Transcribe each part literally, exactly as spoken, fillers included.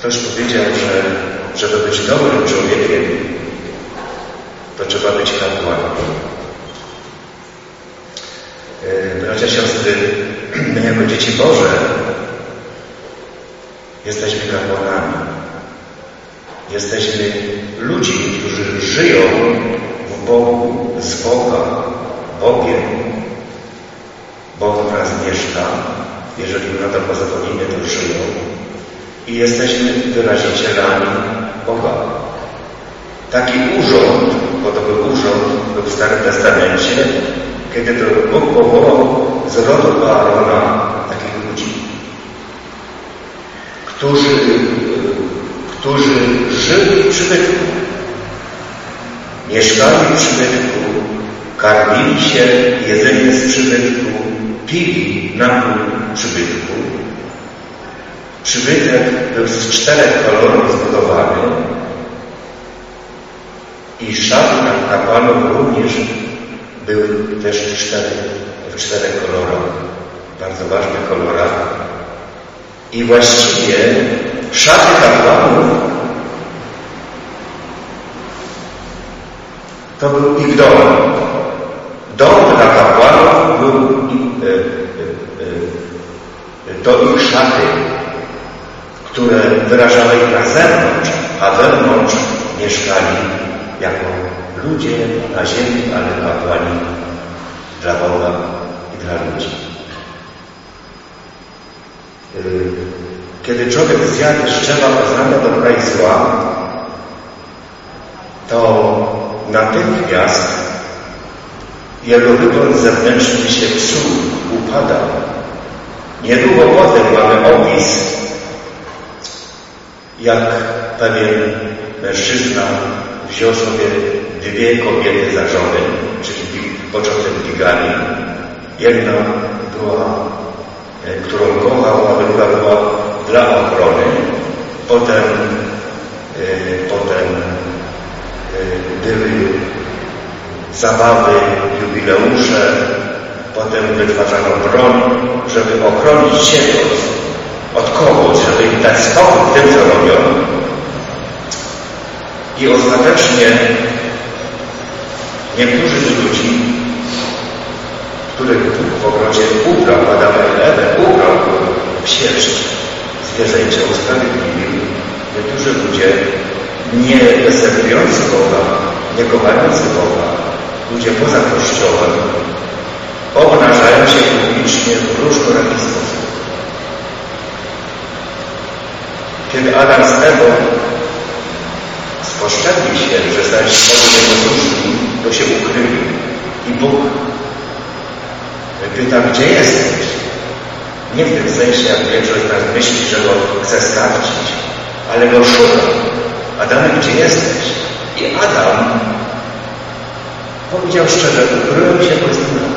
Ktoś powiedział, że żeby być dobrym człowiekiem, to trzeba być kapłanem. Bracia, siostry, my jako dzieci Boże jesteśmy kapłanami. Jesteśmy ludźmi, którzy żyją w Bogu, z Boga, Bogiem. Bóg w nas mieszka. Jeżeli na to pozwolimy, to żyją. I jesteśmy wyrazicielami Boga. Taki urząd, bo to był urząd, był w Starym Testamencie, kiedy to Bóg powołał z rodu Aarona takich ludzi, którzy, którzy żyli w przybytku, mieszkali w przybytku, karmili się jedzeniem z przybytku, pili napój przybytku. Przybytek był z czterech kolorów zbudowany i szaty kapłanów również były też w czterech, w czterech kolorach, bardzo ważnych kolorach. I właściwie szaty kapłanów to był ich dom. Dom dla kapłanów był e, e, e, to ich szaty, które wyrażały ich na zewnątrz, a wewnątrz mieszkali jako ludzie na ziemi, ale kapłani dla Boga i dla ludzi. Kiedy człowiek zjadł z drzewa poznania dobra i zła, to natychmiast jego wygląd zewnętrzny się psuł, upadał. Niedługo potem mamy opis, jak pewien mężczyzna wziął sobie dwie kobiety za żony, czyli początek bigamii. Jedna była, którą kochał, a druga była dla ochrony. Potem, potem były zabawy, jubileusze, potem wytwarzano broń, żeby ochronić się od, od kogoś, żeby im dać spokój w tym, co robią. I ostatecznie niektórzy z ludzi, których Bóg w ogrodzie ubrał Adama i Ewę, ubrał w sierść zwierzęcia, usprawiedliwił, niektórzy ludzie nie respektujący Boga, nie kochający Boga, ludzie poza Kościołem, obnażają się publicznie w różnoraki sposób. Kiedy Adam z Ewą sposzczęli się, że stali się nieposłuszni, to się ukryli. I Bóg pyta, gdzie jesteś? Nie w tym sensie, jak większość z nas myśli, że go chce skawcić, ale go szuka. Adamie, gdzie jesteś? I Adam powiedział szczerze, ukryłem się bez dna.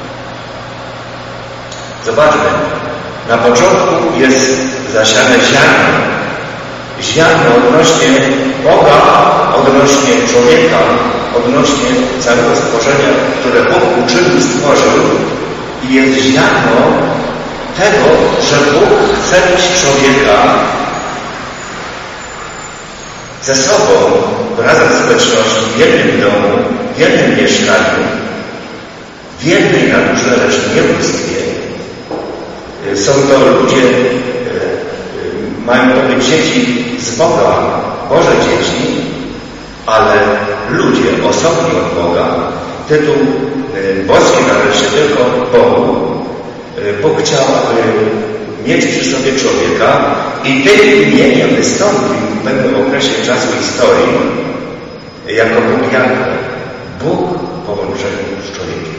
Zobaczmy, na początku jest zasiane ziarno. Ziarno odnośnie Boga, odnośnie człowieka, odnośnie całego stworzenia, które Bóg uczynił, stworzył. I jest ziarno tego, że Bóg chce mieć człowieka ze sobą, razem z społecznością, w jednym domu, w jednym mieszkaniu, w jednej naturze, lecz nie w bóstwie. Są to ludzie, mają to być dzieci z Boga, Boże dzieci, ale ludzie osobni od Boga. Tytuł boski należy się tylko Bogu. Bóg chciał, aby mieć przy sobie człowieka i tym imieniem wystąpił w pewnym okresie czasu historii jako Bóg Jahwe. Bóg w połączeniu z człowiekiem.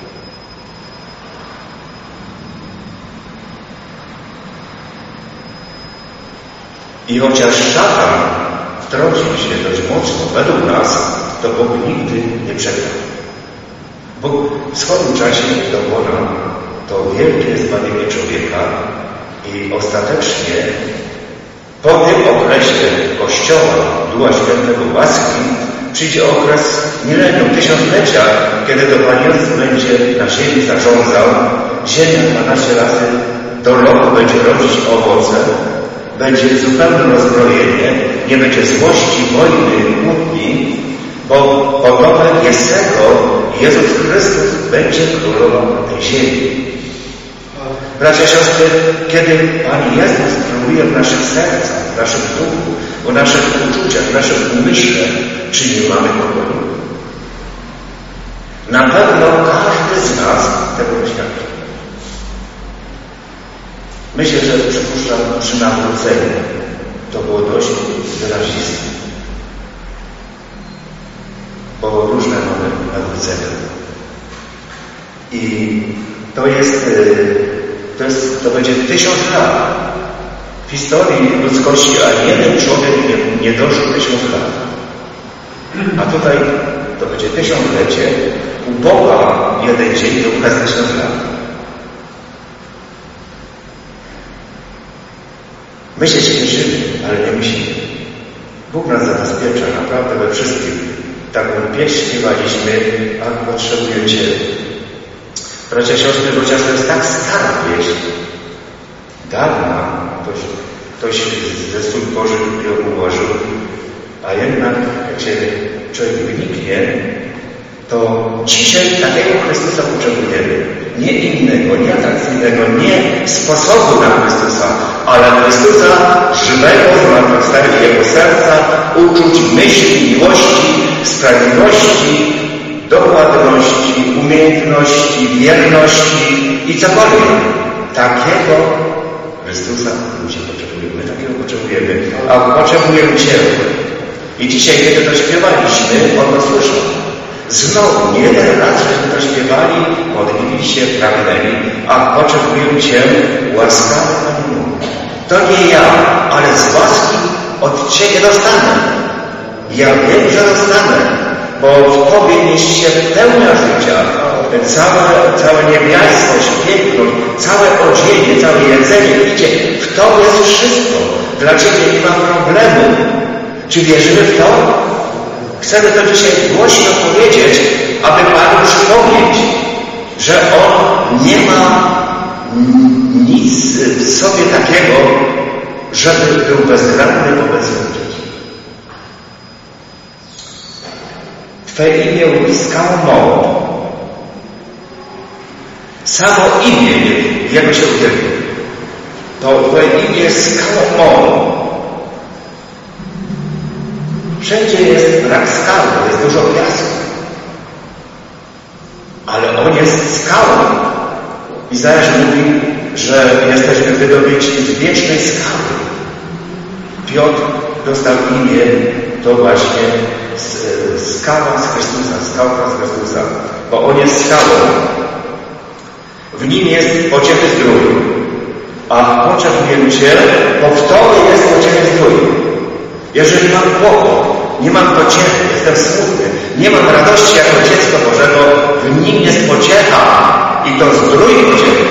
I chociaż szatan wtrącił się dość mocno według nas, to Bóg nigdy nie przegrał. Bóg w swoim czasie dokonał to wielkie zbawienie człowieka i ostatecznie po tym okresie Kościoła, Ducha Świętego łaski, przyjdzie okres milenium, tysiąclecia, kiedy to Pan Jezus będzie na ziemi zarządzał. Ziemia dwanaście razy do roku będzie rodzić owoce, będzie zupełne rozbrojenie, nie będzie złości, wojny, kłótni, bo potomek jest tego, Jezus Chrystus będzie królował na tej ziemi. Bracia, siostry, kiedy Pan Jezus króluje w naszych sercach, w naszym duchu, w naszych uczuciach, w naszym umyśle, czy nie mamy pokoju? Na pewno każdy z nas tego doświadczy. Myślę, że przypuszczam, przy nawróceniu to było dość wyraziste. Bo różne mamy nawrócenia. I to jest, to jest, to będzie tysiąc lat. W historii ludzkości ani jeden człowiek nie, nie dożył tysiąc lat. A tutaj to będzie tysiąclecie. U Boga jeden dzień to ukaz tysiąc lat. My się cieszymy, ale nie myślimy. Bóg nas zabezpiecza naprawdę we wszystkim. Taką pieśń śpiewaliśmy, a potrzebuję Cię. Bracia, siostry, chociaż to jest tak stara pieśń, dawna, ktoś, ktoś ze słów Bożych ją ułożył, a jednak, jak się człowiek wyniknie, to dzisiaj takiego Chrystusa potrzebujemy. Nie innego, nie atrakcyjnego, nie sposobu na Chrystusa, ale Chrystusa żywego, zmartwychwstałego Jego serca, uczuć, myśli, miłości, sprawiedliwości, dokładności, umiejętności, wierności i cokolwiek. Takiego Chrystusa ludzie potrzebujemy, takiego potrzebujemy, a potrzebujemy Cię. I dzisiaj, kiedy to śpiewaliśmy, On to słyszał. Znowu, nie jeden raz, żeśmy to śpiewali, modlili się, pragnęli, a potrzebuję Cię, łaskawy Panie Bóg. To nie ja, ale z łaski od Ciebie dostanę. Ja wiem, że dostanę, bo w Tobie mieści się pełnia życia, całe, całe niebiaństwo, piękność, całe odzienie, całe jedzenie, idzie. W Tobie jest wszystko. Dla Ciebie nie ma problemu. Czy wierzymy w to? Chcemy to dzisiaj głośno powiedzieć, aby Panu przypomnieć, że On nie ma nic w sobie takiego, żeby był bezradny wobec ludzi. Twe imię uzyskało moc. Samo imię Jego się uwielbia. To Twoje imię jest skałą moc. Wszędzie jest brak skały, jest dużo piasku. Ale On jest skałą. Izajasz mówi, że jesteśmy wydobyci z wiecznej skały. Piotr dostał imię, to właśnie skała z Chrystusa, skałka z Chrystusa, bo On jest skałą. W Nim jest pociechy zdrój. A potrzebujemy Cię, bo w Tobie jest pociechy zdrój. Jeżeli mam kłopot, nie mam pociechy, jestem smutny, nie mam radości jako dziecko Bożego, w Nim jest pociecha i to zdrój pociechy.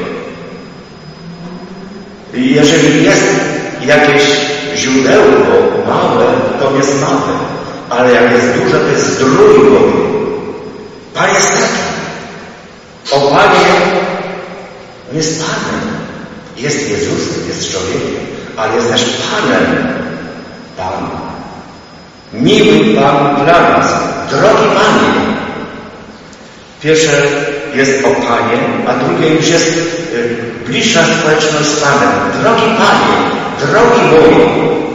I jeżeli jest jakieś źródełko małe, to jest małe, ale jak jest duże, to jest zdrój Boży. Pan jest taki. O Panie, On jest Panem. Jest Jezusem, jest człowiekiem, ale jest też Panem. Pan. Miły Pan dla nas. Drogi Panie. Pierwsze jest o Panie, a drugie już jest y, bliższa społeczność z Panem. Drogi Panie, drogi mój,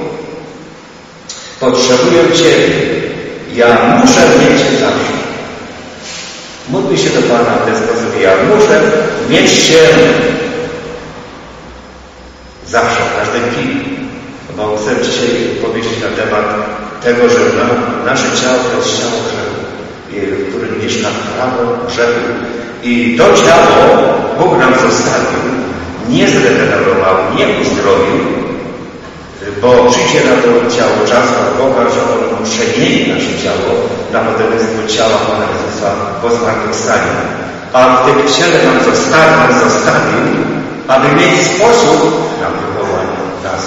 potrzebuję Ciebie. Ja muszę mieć Cię zawsze. Módlmy się do Pana w ten sposób. Ja muszę mieć Cię zawsze, w każdej chwili. Bo chcę dzisiaj powiedzieć na temat tego, że na, nasze ciało to jest ciało grzechu, w którym mieszka prawo grzechu. I to ciało Bóg nam zostawił, nie zregenerował, nie uzdrowił, bo przyjdzie na to ciało czas od Boga, że On przemieni nasze ciało na podobieństwo ciała Pana Jezusa po zmartwychwstaniu. A w tym ciele nam zostawił, nam zostawił, aby mieć sposób na wywołanie nas.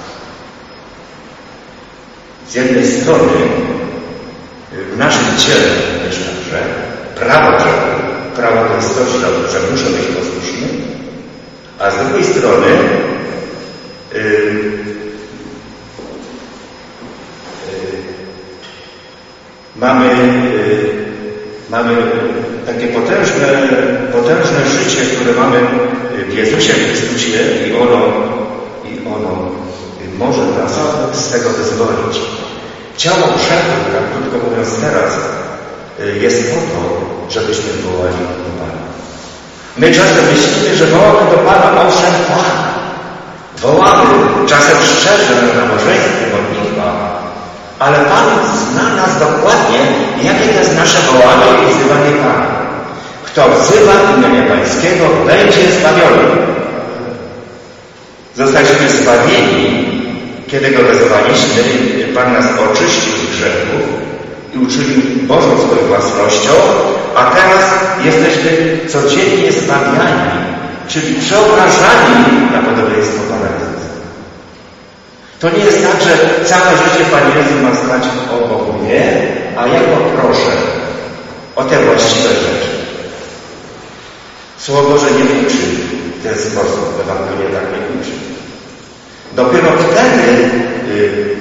Z jednej strony w naszym ciele mieszka grzech, prawo grzechu. Prawo to jest coś, że muszę być posłuszny, a z drugiej strony yy, mamy, yy, mamy takie potężne, potężne życie, które mamy w Jezusie Chrystusie i ono, i ono może nas z tego wyzwolić. Ciało grzechu, tak krótko mówiąc teraz, jest po to, żebyśmy wołali do Pana. My czasem myślimy, że wołamy do Pana, owszem, tak. Wołamy czasem szczerze na nabożeństwie, modlitwach, ale Pan zna nas dokładnie, jakie to jest nasze wołanie i wzywanie Pana. Kto wzywa imienia Pańskiego, będzie zbawiony. Zostaliśmy zbawieni, kiedy go wezwaliśmy, Pan nas oczyścił z grzechów i uczynił Bożą swoją własnością, a teraz jesteśmy codziennie zbawiani, czyli przeobrażani na podobieństwo Pana Jezusa. To nie jest tak, że całe życie Pan Jezus ma stać obok mnie, a ja go proszę o te właściwe rzeczy. Słowo Boże nie uczy w ten sposób, Ewangelia tak nie uczy. Dopiero wtedy y, y,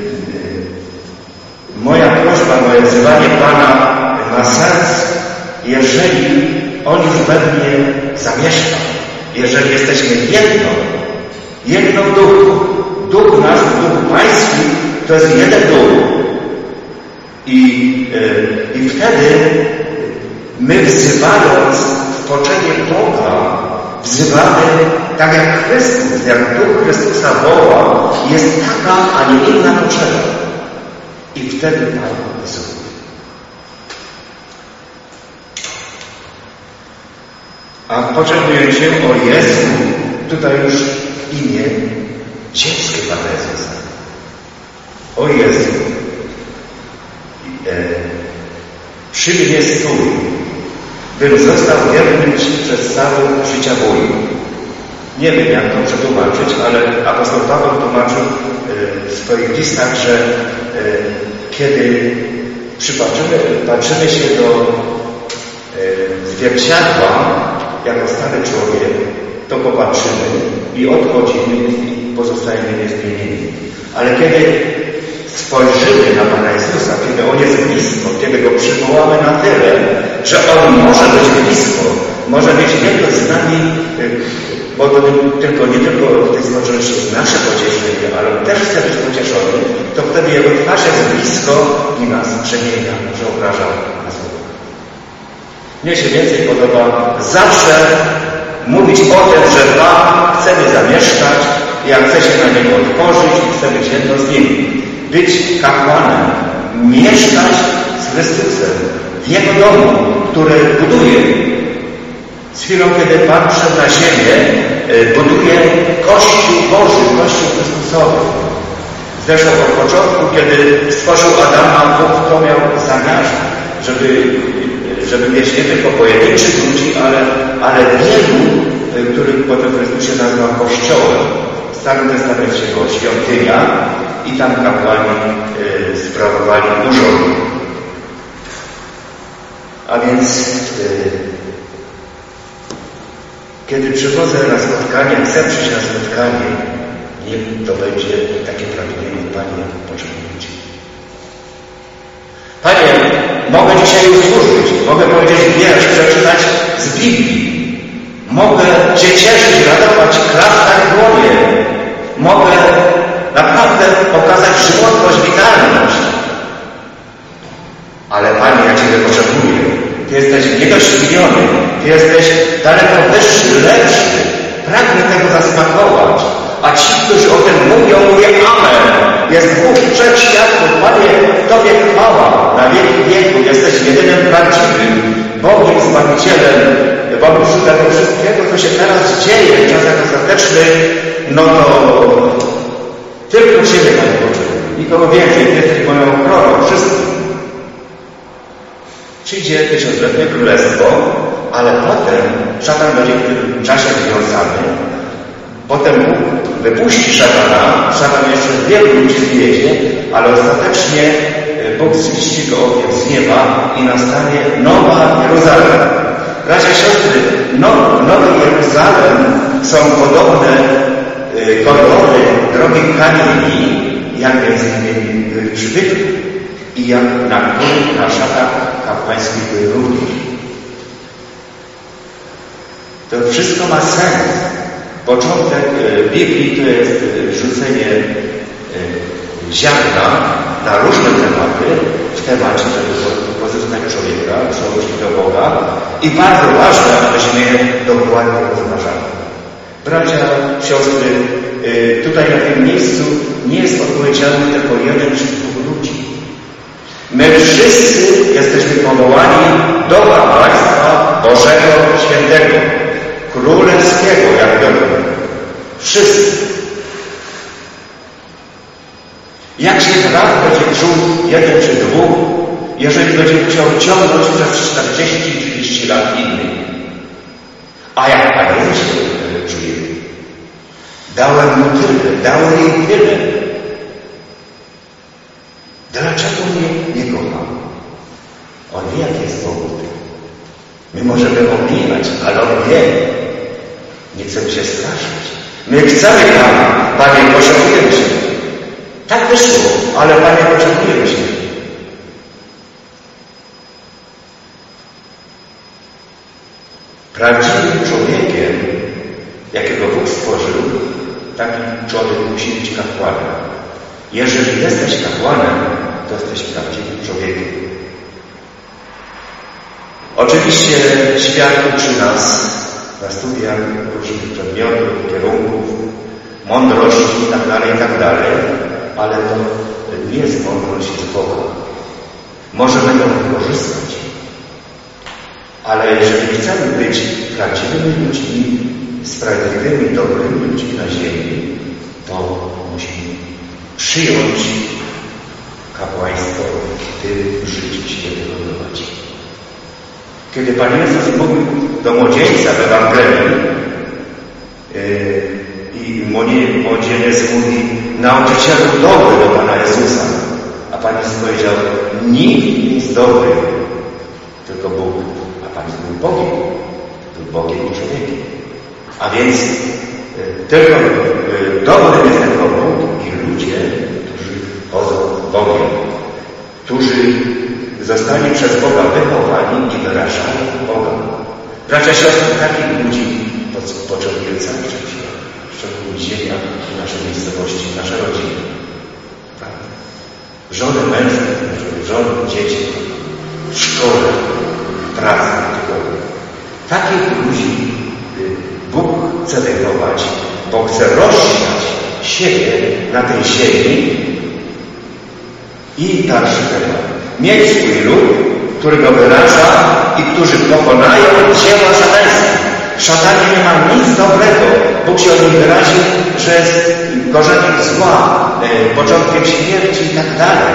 moja prośba, moje wzywanie Pana ma sens, jeżeli On już we mnie zamieszka. Jeżeli jesteśmy jedno, jedno w duchu. Duch nasz, duch Pański to jest jeden duch. I, y, i wtedy my wzywając w poczenie Boga, wzywamy tak jak Chrystus, jak Duch Chrystusa woła, jest taka, a nie inna potrzeba. I wtedy Pan wzywamy. A poczętując się o Jezu, tutaj już imię ziemskie Pana Jezusa. O Jezu, e, przy mnie stój, bym został wiernym Ci przez całe życia mój. Nie wiem, jak to przetłumaczyć, ale apostoł Paweł tłumaczył e, w swoich listach, że e, kiedy przypatrzymy, patrzymy się do e, zwierciadła jako stary człowiek, to popatrzymy i odchodzimy i pozostajemy niezmienieni. Ale kiedy spojrzymy na Pana Jezusa, kiedy On jest blisko, kiedy Go przywołamy na tyle, że On może być blisko, może mieć wielkość z nami, bo to tylko, nie tylko w tej społeczności jest nasze pocieszenie, ale On też chce być pocieszony, to wtedy Jego twarz jest blisko i nas przemienia, przeobraża na słowo. Mnie się więcej podoba zawsze mówić o tym, że Pan chce mnie zamieszkać, ja chcę się na Niego otworzyć i chcę być jedno z Nim. Być kapłanem, mieszkać z Chrystusem w Jego domu, który buduje. Z chwilą, kiedy Pan przyszedł na ziemię, buduje Kościół Boży, Kościół Chrystusowy. Zresztą od początku, kiedy stworzył Adama, Bóg to miał zamiar, żeby, żeby mieć nie tylko pojedynczych ludzi, ale, ale wielu, których potem Chrystus się nazywa Kościołem. W Starym Testamencie była świątynia i tam kapłani y, sprawowali urząd. A więc y, kiedy przychodzę na spotkanie, chcę przyjść na spotkanie, niech to będzie takie pragnienie, Panie, potrzebuję Cię. Panie, mogę dzisiaj usłużyć, mogę powiedzieć wiersz, przeczytać z Biblii. Mogę Cię cieszyć, radować, klaskać w dłonie. Mogę naprawdę pokazać żywotność, witalność. Ale Panie, ja Ciebie potrzebuję. Ty jesteś niedościgniony. Ty jesteś daleko wyższy, lepszy. Pragnę tego zasmakować. A ci, którzy o tym mówią, mówię amen. Jest Bóg wszechświatów. Panie, Tobie chwała na wieki wieku. Jesteś jedynym prawdziwym Bogiem, Zbawicielem. Wobec tego wszystkiego, co się teraz dzieje w czasach ostatecznych, no to tylko Ciebie, Panie Boże. Nikogo więcej. Ty jesteś moją ochroną, wszystkim. Przyjdzie tysiącletnie królestwo, ale potem szatan będzie w tym czasie wywiązany. Potem Bóg wypuści szatana, szatan jeszcze wielu ludzi zwiedzie, ale ostatecznie Bóg ziści go ogniem z nieba i nastanie Nowa Jeruzalem. Bracia i siostry, no, Nowy Jeruzalem są podobne kolory drogich kamieni, jak między innymi przybytku i jak na których na szatach kapłańskich były również. To wszystko ma sens. Początek Biblii to jest rzucenie ziarna na różne tematy, w temacie, żeby pozyskać człowieka, przełożyć do Boga i bardzo ważne, abyśmy je dokładnie rozważali. Bracia, siostry, tutaj na tym miejscu nie jest odpowiedzialny tylko jeden czy dwóch ludzi. My wszyscy jesteśmy powołani do Państwa Bożego Świętego, Królewskiego, jak wiadomo. Wszyscy. Jak się raz będzie czuł jeden czy dwóch, jeżeli będzie musiał ciągnąć przez czterdzieści trzydzieści lat innych? A jak Pan Jezus się czuje? Dałem mu tyle, dałem jej tyle. Dlaczego mnie nie kocha? On wie, jaki jest powód. My możemy omijać, ale on wie. Nie chcemy się straszyć. My chcemy Pana. Panie, potrzebujemy się. Tak wyszło, ale Panie, potrzebujemy się. Prawdziwym człowiekiem, jakiego Bóg stworzył, taki człowiek musi być kapłanem. Jeżeli jesteś kapłanem, to jesteś prawdziwym człowiekiem. Oczywiście świat uczy nas na studiach różnych przedmiotów, kierunków, mądrości itd., itd., ale to nie jest mądrość z Boga. Możemy ją wykorzystać, ale jeżeli chcemy być prawdziwymi ludźmi, sprawiedliwymi, dobrymi ludźmi na ziemi, to musimy przyjąć kapłaństwo, w tym życiu świętego prowadzi. Kiedy Pan Jezus mówił do młodzieńca w Ewangelii yy, i młodzieniec mówi: nauczycielu dobry do Pana Jezusa, a Pan Jezus powiedział: nikt nie jest dobry, tylko Bóg. A Pan Jezus był Bogiem, był Bogiem i człowiekiem. A więc yy, tylko yy, dobry jest tylko Bóg i ludzie, którzy chodzą z Bogiem, którzy zostali przez Boga wychowani i wyrażani Boga. Bracia, siostry, takich ludzi potrzebuje cały świat, szczególnie ziemia, nasze miejscowości, nasze rodziny. Prawda? Żony, mężów, żony, dzieci, w szkole, w pracy, w tygodniu. Takich ludzi Bóg chce wychować, bo chce rozsiać siebie na tej ziemi i dalszy temat. Mieć swój lud, który go wyraża i którzy pokonają dzieła szatańskie. W szatanie nie ma nic dobrego. Bóg się o nim wyraził, że jest korzeniem zła, e, początkiem śmierci i tak dalej.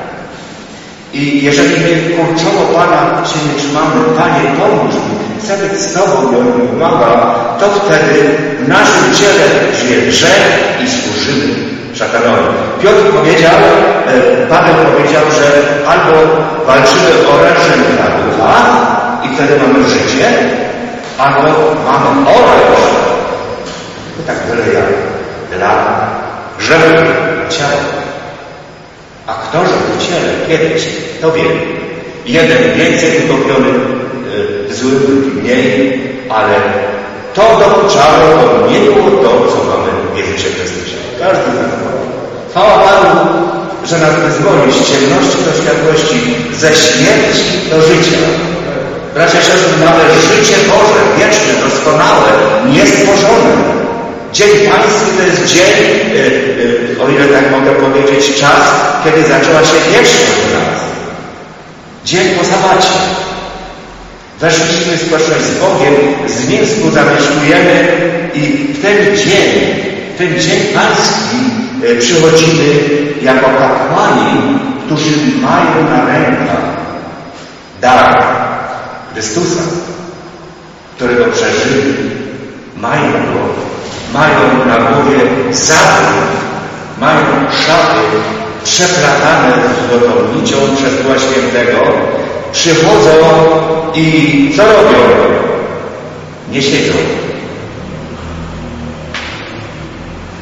I jeżeli my kurczowo Pana się nie trzymamy, Panie, pomóż mi, chcę być z Tobą i on mi pomaga, to wtedy w naszym ciele żyje grzech i służymy szatanowi. Piotr powiedział, Paweł powiedział, że albo walczymy orężem dla ducha i wtedy mamy życie, albo mamy oręż, to tak byle jak, dla grzechu ciała. A kto żył w ciele kiedyś, to wie. Jeden więcej utopiony w złym, drugi mniej, ale to dokuczało, to nie było to, co mamy w Jezusie Chrystusie. Każdy z nas ma. Chwała Panu, że nas wyzwolił z ciemności do światłości, ze śmierci do życia. Bracia i siostry, mamy życie Boże, wieczne, doskonałe, niestworzone. Dzień Pański to jest dzień, yy, yy, o ile tak mogę powiedzieć, czas, kiedy zaczęła się wieczność w nas. Dzień po sabacie. Weszliśmy w społeczność z Bogiem, z Nim współzamieszkujemy i w ten dzień, w ten dzień Pański yy, przychodzimy jako kapłani, którzy mają na rękach dar Chrystusa, którego przeżyli, mają go, mają na głowie zawód, mają szaty przeplatane złotą nicią przez Ducha Świętego, przychodzą i co robią? Nie siedzą.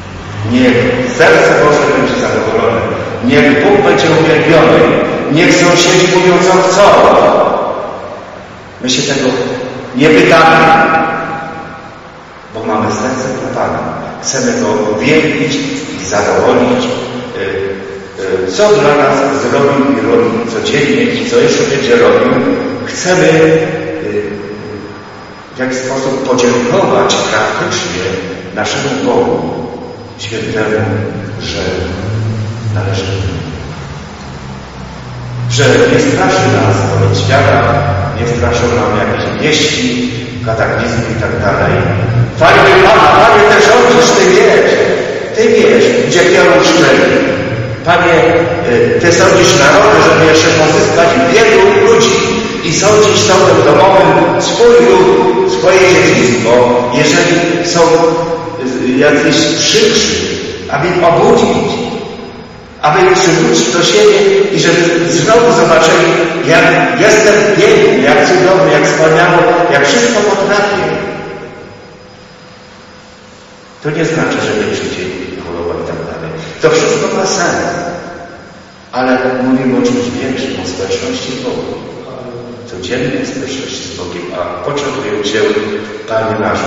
Niech serce Boże będzie zadowolone. Niech Bóg będzie uwielbiony. Niech sąsiedzi mówią, co chcą. My się tego nie pytamy, bo mamy serce dla Pana. Chcemy Go uwielbić i zadowolić. Co dla nas zrobił i robi codziennie i co jeszcze będzie robił. Chcemy w jakiś sposób podziękować praktycznie naszemu Bogu Świętemu, że należy do Niego. Że nie straszy nas koniec świata, nie straszą nam jakieś wieści, kataklizmy i tak dalej. Panie Pana, Panie, Ty rządzisz, Ty wiesz, Ty wiesz, gdzie piorun szczeli. Panie, Ty sądzisz narody, żeby jeszcze pozyskać wielu ludzi i sądzisz sądem domowym swój lud, swoje dziedzictwo, jeżeli są jacyś przykrzy, aby ich obudzić, aby ich przywrócić do siebie i żeby znowu zobaczyli, jak jestem piękny, jak cudowny, jak wspaniały, jak wszystko potrafię. To nie znaczy, że nie przyjdzie choroba i tak dalej. To wszystko ma sens. Ale mówimy o czymś większym, o społeczności z Bogiem. Codziennej społeczności z Bogiem, a potrzebuje Cię, Panie nasz.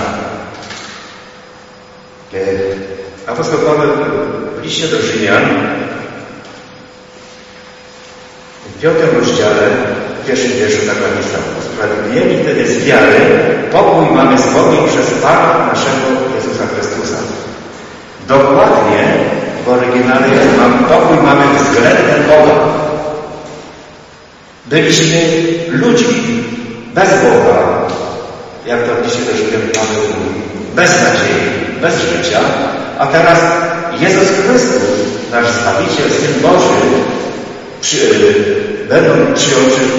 Apostoł Paweł w liście do Rzymian w piątym rozdziale, w pierwszym wierszu tak napisał: usprawiedliwieni wtedy z wiary, pokój mamy z Bogiem przez Pana naszego Jezusa Chrystusa. Dokładnie w oryginale jest: pokój mamy względem Boga. Byliśmy ludźmi bez Boga, jak to w liście do Rzymian Paweł mówi, bez nadziei, bez życia, a teraz Jezus Chrystus, nasz Zbawiciel, Syn Boży, przy, będąc przyjął,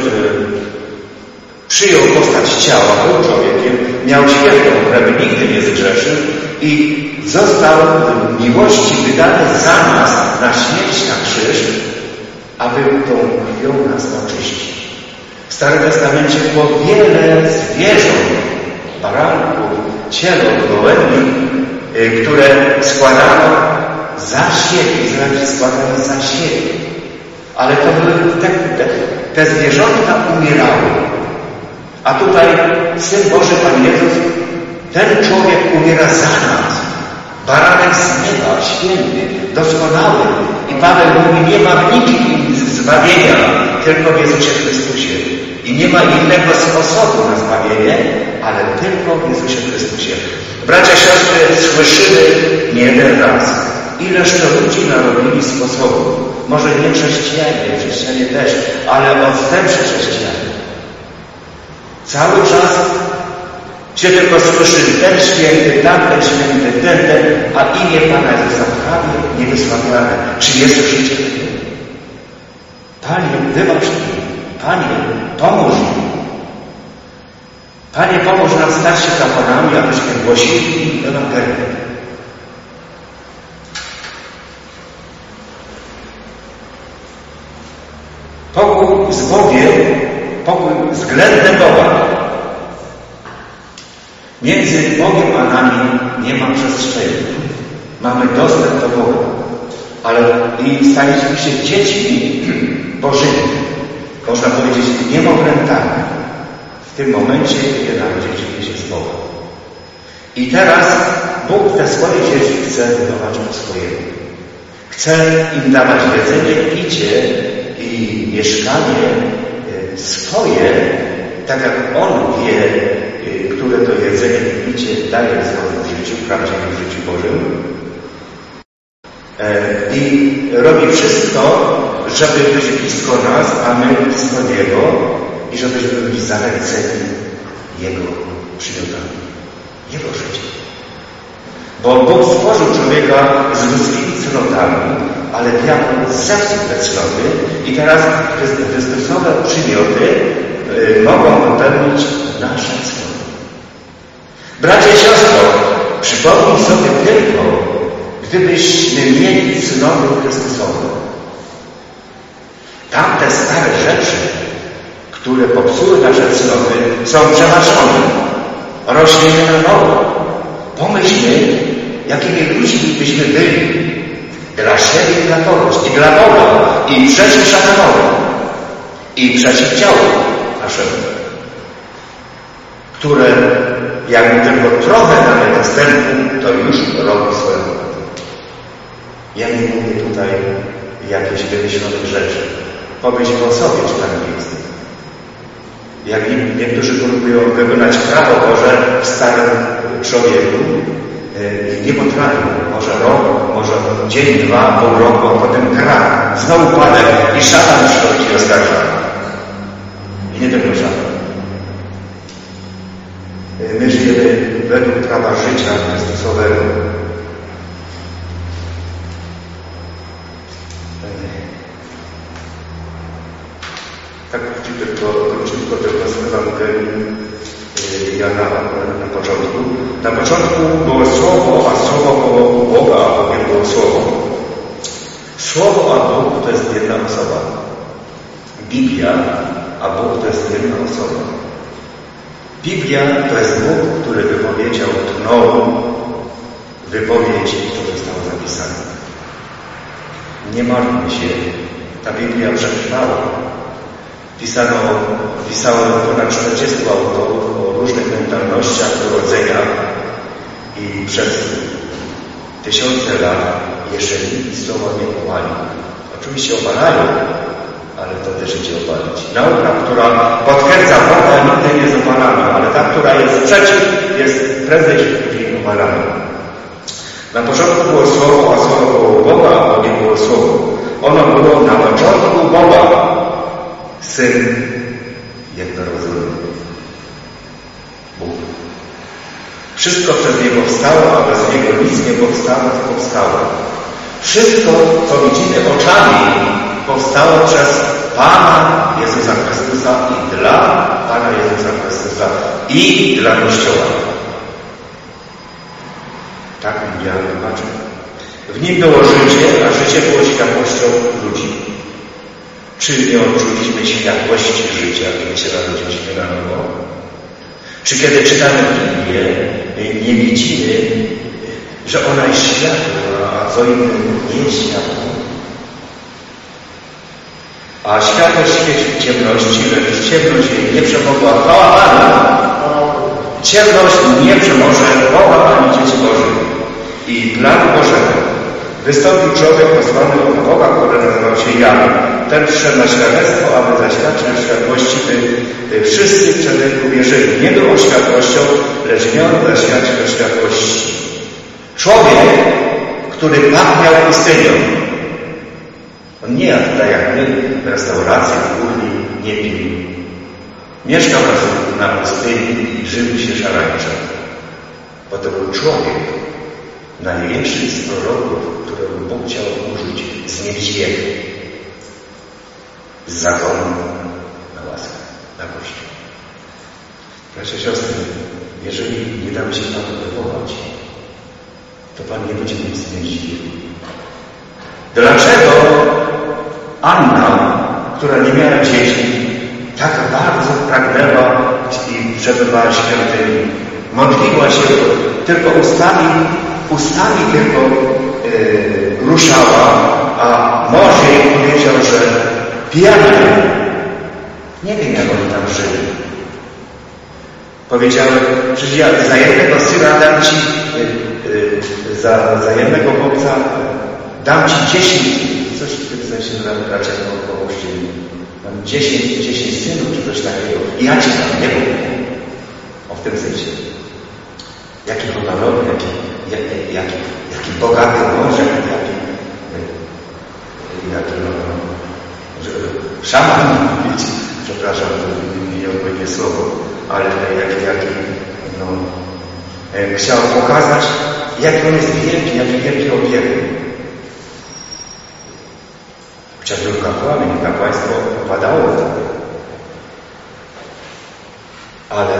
przyjął postać ciała, był człowiekiem, miał świętą krew, nigdy nie zgrzeszył i został w miłości wydany za nas na śmierć na krzyż, aby tą krwią nas oczyścić. W Starym Testamencie było wiele zwierząt, baranków, cieląt, gołębi, które składano za siebie, Izraelici składali za siebie. Ale to były te, te, te zwierzątka umierały. A tutaj Syn Boży, Pan Jezus, ten człowiek umiera za nas. Baranek z nieba, święty, doskonały. I Paweł mówi, nie ma w nikim zbawienia, tylko w Jezusie Chrystusie. I nie ma innego sposobu na zbawienie, ale tylko w Jezusie Chrystusie. Bracia, siostry, słyszymy nie jeden raz, ileż to ludzi narobili sposobów. Może nie chrześcijanie, chrześcijanie też, ale odstępczy chrześcijanie. Cały czas się tylko słyszy ten święty, tamten święty, ten, ten, a imię Pana Jezusa prawie niewysławiane. Czy jest to życie? Panie, wybacz mi. Panie, pomóż mi. Panie, pomóż nam stać się kapłanami, abyśmy głosili im Ewangelię. Pokój z Bogiem, pokój względem Boga. Między Bogiem a nami nie ma przestrzeni. Mamy dostęp do Boga. Ale i staliśmy się dziećmi Bożymi. Można powiedzieć niemowlętami. W tym momencie, kiedy narodziliśmy się z Bogiem. I teraz Bóg te swoje dzieci chce wychować po swojemu. Chce im dawać jedzenie, picie i mieszkanie swoje, tak jak On wie, które to jedzenie i picie daje w swoim życiu, w prawdziwym życiu Bożym. I robi wszystko, żeby być blisko nas, a my blisko Niego i żebyśmy byli zachęceni Jego przymiotami, Jego życiem. Bo Bóg stworzył człowieka z ludzkimi cnotami, ale diabeł zepsuł te cnoty i teraz Chrystusowe przymioty y, mogą wypełnić nasze cnoty. Bracie i siostro, przypomnij sobie tylko, gdybyśmy mieli cnoty Chrystusowe. Tamte stare rzeczy, które popsuły nasze cnoty, są przebaczone. Rośniemy na nowo. Pomyślmy, jakimi ludźmi byśmy byli dla siebie i dla kogoś, i dla Boga, i przeciw szatanowi, i przeciw ciału naszemu, które jak mu tylko trochę damy dostępu, to już robi swoją robotę. Ja nie mówię tutaj jakichś wymyślonych rzeczy. Pomyślmy o sobie, czy tak jest. Jak niektórzy próbują wykonać prawo Boże w starym człowieku, nie potrafią. Może rok, może dzień, dwa, pół roku, a potem krach, znowu padek i szatan przychodzi i oskarża. I nie tylko szatan. My żyjemy według prawa życia Chrystusowego. Tak tylko, króciutko tylko z Ewangelii Jana na początku. Na początku było Słowo, a Słowo było u Boga, a Bogiem było Słowo. Słowo a Bóg to jest jedna osoba. Biblia, a Bóg to jest jedna osoba. Biblia to jest Bóg, który wypowiedział tną wypowiedź, która została zapisana. Nie martwmy się, ta Biblia przetrwała. Pisano, pisało ponad czterdziestu autorów o różnych mentalnościach, urodzeniach i przez tysiące lat jeszcze nikt słowa nie opalił. Oczywiście opalają, ale to też idzie opalić. Nauka, która potwierdza Boga, nigdy nie jest opalana, ale ta, która jest przeciw, jest prędzej czy później opalana. Na początku było Słowo, a Słowo było u Boga, a Bogiem było Słowo. Ono było na początku Boga. Syn jednorodzony. Bóg. Wszystko przez Niego powstało, a bez Niego nic nie powstało, co powstało. Wszystko, co widzimy oczami, powstało przez Pana Jezusa Chrystusa i dla Pana Jezusa Chrystusa i dla Kościoła. Tak Biblia tłumaczy. W Nim było życie, a życie było światłością ludzi. Czy nie odczuliśmy światłości życia, kiedy się narodziliśmy na nowo? Czy kiedy czytamy Biblię, nie widzimy, że ona jest światła, a co innym nie jest światło? A światło świeci w ciemności, lecz ciemność jej nie przemogła. Chwała Panu! Ciemność nie przemoże Boga ani dzieci Bożych. I plan Bożego. Wystąpił człowiek posłany od Boga, który nazywał się Jan. Ten przyszedł na świadectwo, aby zaświadczyć światłości, by wszyscy przed Nim uwierzyli. Nie było światłością, lecz miał zaświadczyć o światłości. Człowiek, który pachniał pustynią. On nie jadł tak jak my w restauracji, w kuchni, nie pił. Mieszkał na pustyni i żył się szarańczo. Bo to był człowiek, największy z proroków, którego Bóg chciał użyć z niewidziego, z zakonu na łaskę, na Kościół. Bracia, siostry, jeżeli nie damy się Panu wywołać, to Pan nie będzie nic z niewidziego. Dlaczego Anna, która nie miała dzieci, tak bardzo pragnęła i przebywała w świątyni? Modliła się tylko ustami, ustami tylko yy, ruszała, a mąż jej powiedział, że pijany. Nie wiem, jak oni tam żyli. Powiedziałem, przecież ja za jednego syna dam ci, yy, yy, za, za jednego chłopca dam ci dziesięć, coś w tym sensie bracia pomóżcie mi. Mam dziesięć, dziesięć synów, czy coś takiego. I ja ci tam nie mówię. O, w tym sensie. Jaki honorowy, jaki, jaki, jaki, jaki bogaty mąż, jaki, jaki no, no, szaman, wiecie, przepraszam, nie odpowiednie słowo, ale jaki, jaki, no, chciał pokazać, jaki on jest wielki, jaki wielki opiekun. Chociaż był kapłanem i kapłaństwo padało wtedy. Ale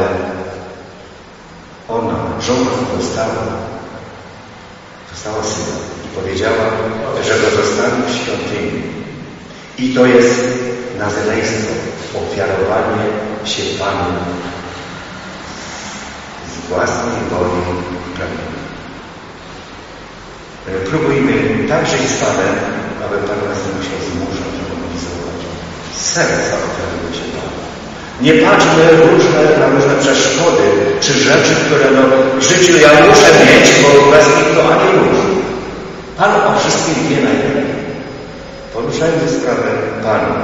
ona, żona dostała, dostała syna i powiedziała, że go zostawił w świątyni. I to jest nazyrejstwo, ofiarowanie się Panu z własnej woli i pragnienia. Próbujmy tak żyć z Panem, aby Pan nas nie musiał zmuszać, mobilizować. Z serca ofiarujmy się Panu. Nie patrzmy różne, na różne przeszkody, czy rzeczy, które no, w życiu ja muszę mieć, bo bez nich to ani rusz. Pan o wszystkim wie najlepiej. Poruszajmy sprawę Panu.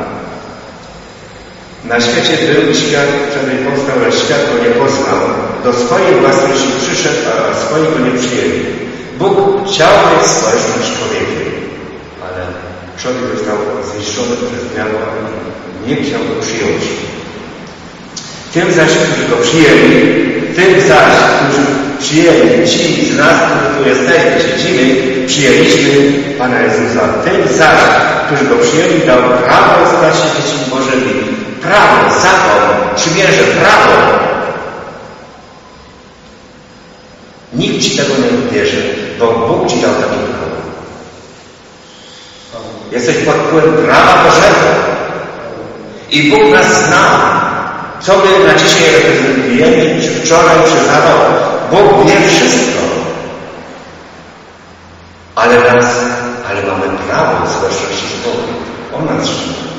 Na świecie był świat, wtedy powstał, ale świat go nie poznał. Do swojej własności przyszedł, a swoi go nie przyjęli. Bóg chciał mieć społeczność z człowiekiem, ale człowiek został zniszczony przez diabła i nie chciał go przyjąć. Tym zaś, którzy go przyjęli, tym zaś, którzy przyjęli, ci z nas, którzy tu jesteśmy, siedzimy, przyjęliśmy Pana Jezusa. Tym zaś, którzy go przyjęli, dał prawo stać się dziećmi Bożymi. Prawo, zakon, przymierze, prawo. Nikt ci tego nie odbierze, bo Bóg ci dał takie prawo. Jesteś pod wpływem prawa Bożego. I Bóg nas zna. Co my na dzisiaj reprezentujemy, czy wczoraj, czy za rok. Bóg wie wszystko. Ale nas, ale mamy prawo w społeczności z Bogiem. On nas żyje.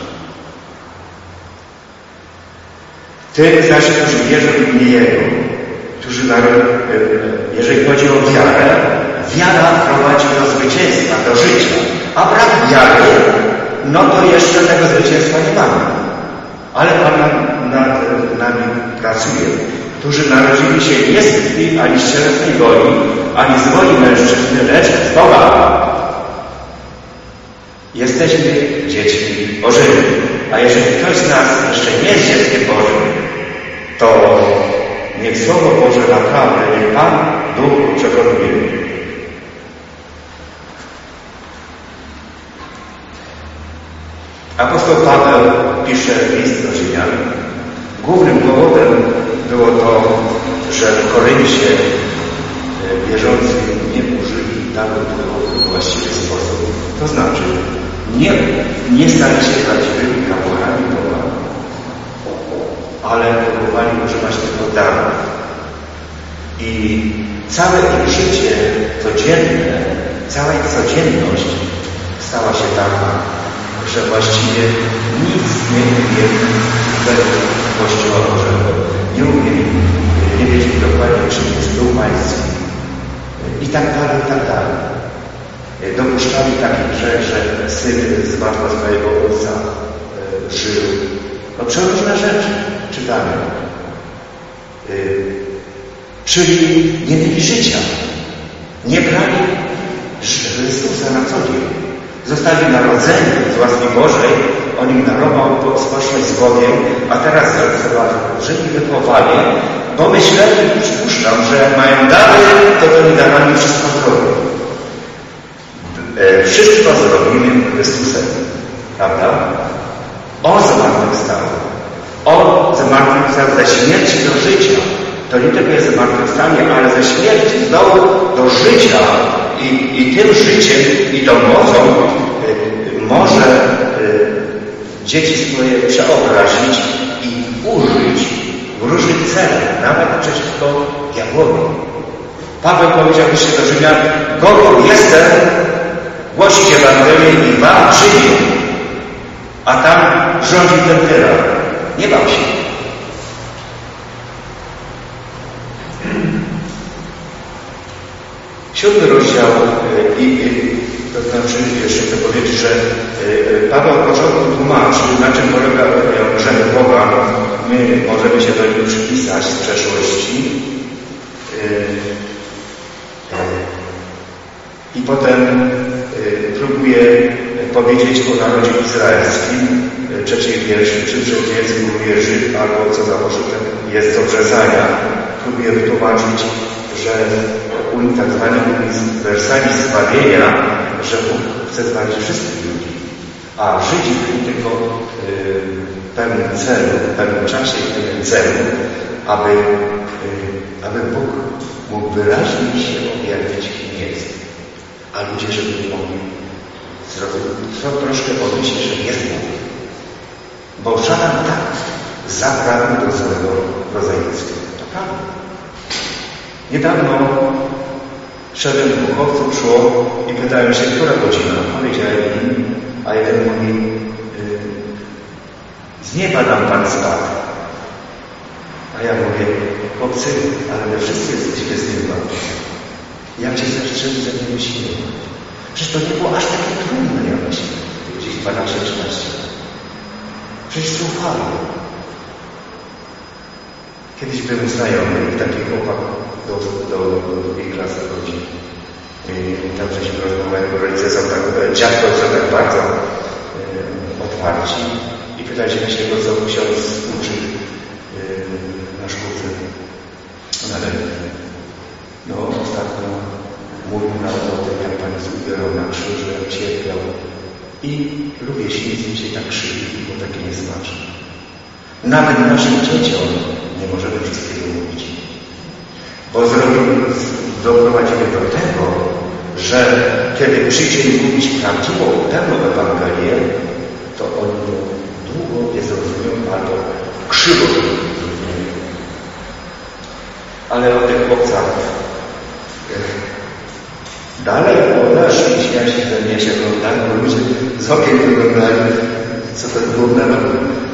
Tym zaś, którzy wierzą w imię Jego, którzy, jeżeli chodzi o wiarę, wiara prowadzi do zwycięstwa, do życia. A brak wiary, no to jeszcze tego zwycięstwa nie mamy. Ale Pan nad nami pracuje. Którzy narodzili się nie z krwi, ani z cielesnej woli, ani z woli mężczyzny, lecz z Boga. Jesteśmy dziećmi Bożymi. A jeżeli ktoś z nas jeszcze nie jest dzieckiem Bożym, to niech Słowo Boże naprawdę, niech Pan Duch przekonuje. Apostoł Paweł pisze list do Rzymian. Głównym powodem było to, że w Koryncie wierzący nie użyli daru duchowych w właściwy sposób. To znaczy, nie, nie stali się prawdziwymi kapłanami Boga, ale próbowali używać tego daru. I całe ich życie codzienne, cała ich codzienność stała się taka, że właściwie nic nie umieli według Kościoła Bożego. Nie umieli, nie wiedzieli dokładnie, czym jest Duch Pański. I tak dalej, i tak dalej. Dopuszczali taki grzech, że syn z matką swojego ojca e, żył. No przeróżne rzeczy czytamy. E, czyli nie mieli życia. Nie brali Chrystusa na co dzień. Zostali narodzeni z łaski Bożej, On im darował społeczność z Bogiem, a teraz żyli wychowanie, bo myśleli, przypuszczam, że jak mają dary, to tymi darami wszystko zrobią. E, wszystko zrobimy Chrystusem, prawda? On zmartwychwstał. On zmartwychwstał ze śmierci do życia. To nie tylko jest zmartwychwstanie, ale ze śmierci znowu do życia. I, i tym życiem i tą mocą y, może y, dzieci swoje przeobrazić i użyć w różnych celach, nawet przeciwko diabłowi. Paweł powiedział jeszcze do Rzymian: gotów jestem głosić Ewangelię i wam przyjmę, a tam rządzi ten tyran. Nie bał się. Siódmy rozdział, i, i, to znaczy jeszcze chcę powiedzieć, że Paweł porządku tłumaczy, na czym polega grzech Boga. My możemy się do niego przypisać z przeszłości. I potem próbuje powiedzieć o narodzie izraelskim. Trzeci wiersz: czy przed dzieckiem uwierzy, albo co za pożytek jest do obrzezania. Próbuje wytłumaczyć, że tak zwanym uniwersalnie zbawienia, że Bóg chce zbawić wszystkich ludzi, a Żydzi byli tylko w pewnym celu, w pewnym czasie i w pewnym celu, aby, y, aby Bóg mógł wyraźnie się objawić, kim jest, a ludzie, żeby nie mogli zrobić, troszkę pomyśleć, że jest Bóg. Bo szatan tak zaprawił do całego prozaicyzmu. To prawda. Niedawno Szedłem w Buchowcu, szło i pytałem się, która godzina. Powiedziałem im, a jeden mówi, z nieba nam Pan spadł. A ja mówię, chłopcy, ale my wszyscy jesteśmy z nieba. Jak cię zastrzeli za mnie myślę? Przecież to nie było aż takie trudne, ja myślę. Gdzieś dwanaście trzynaście. Przecież słuchali. Kiedyś byłem znajomy i taki chłopak do, do, do drugiej klasy chodzi. I tam żeśmy rozmawiali, bo rodzice są tak, dziadko są tak bardzo e, otwarci. I pytaliśmy się go, co ksiądz uczy e, na szkółce. No ale no ostatnio mówił nawet o tym, jak Pan Jezus ubierał na krzyżu, jak cierpiał. I lubię święcić się tak krzywi, bo takie niesmaczne. Nawet naszym dzieciom nie możemy wszystkiego mówić. Bo zrobimy, doprowadzimy do tego, że kiedy przyjdzie im mówić prawdziwą, pełną Ewangelię, to oni długo nie zrozumieją albo krzywo zrozumieją. Ale o tych chłopcach dalej odeszli, ja się ze mnie się oglądali, bo ludzie z okien wyglądali, co to było na rogu.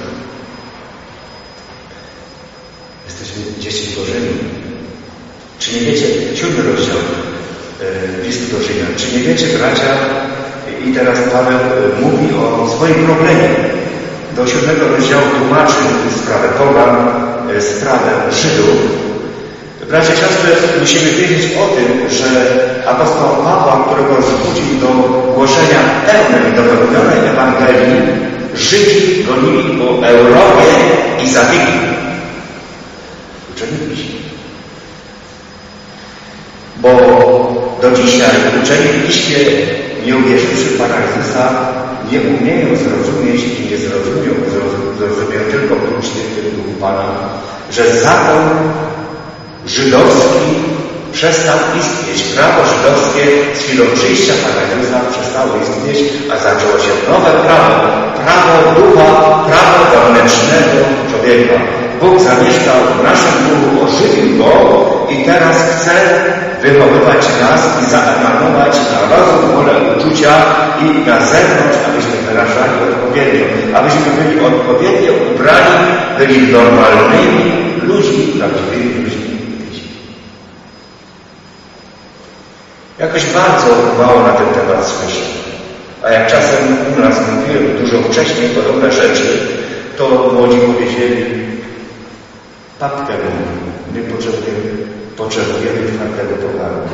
Jesteśmy dzieci Bożymi. Czy nie wiecie, siódmy rozdział e, listu do Rzymian, czy nie wiecie, bracia, i teraz Paweł mówi o swoim problemie. Do siódmego rozdziału tłumaczy sprawę pogan, e, sprawę Żydów. Bracia, siostry, musimy wiedzieć o tym, że apostoł Pawła, którego zbudził do głoszenia pełnej, dopełnionej Ewangelii, Żydzi gonili po Europie i zabili. Uczeni piśmie. Bo do dzisiaj uczeni w piśmie, nie uwierzywszy w Pana Jezusa, nie umieją zrozumieć i nie zrozumią, zrozumieją tylko Duch Święty Duch Pana, że zakon żydowski przestał istnieć. Prawo żydowskie z chwilą przyjścia Pana Jezusa przestało istnieć, a zaczęło się nowe prawo. Prawo ducha, prawo wewnętrznego człowieka. Bóg zamieszkał w naszym duchu, ożywił go i teraz chce wychowywać nas i zaemanować na rozum, wolę, uczucia i na zewnątrz, abyśmy wyrażali odpowiednio. Abyśmy byli odpowiednio ubrani, byli normalnymi ludźmi, prawdziwymi ludźmi. Jakoś bardzo mało na ten temat słyszę. A jak czasem u nas mówiłem dużo wcześniej podobne rzeczy, to młodzi powiedzieli, papkę my potrzebujemy, potrzebujemy twardego pokarmu.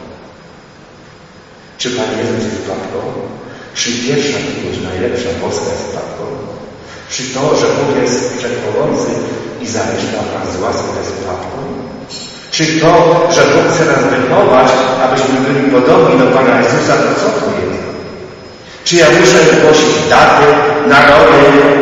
Czy Pan Jezus jest papką? Czy pierwsza miłość, najlepsza boska jest papką? Czy to, że Bóg jest wszechmogący i zamieszka w nas z łaski, to jest papką? Czy to, że Bóg chce nas wychować, abyśmy byli podobni do Pana Jezusa, to co to jest? Czy ja muszę głosić daty, narody,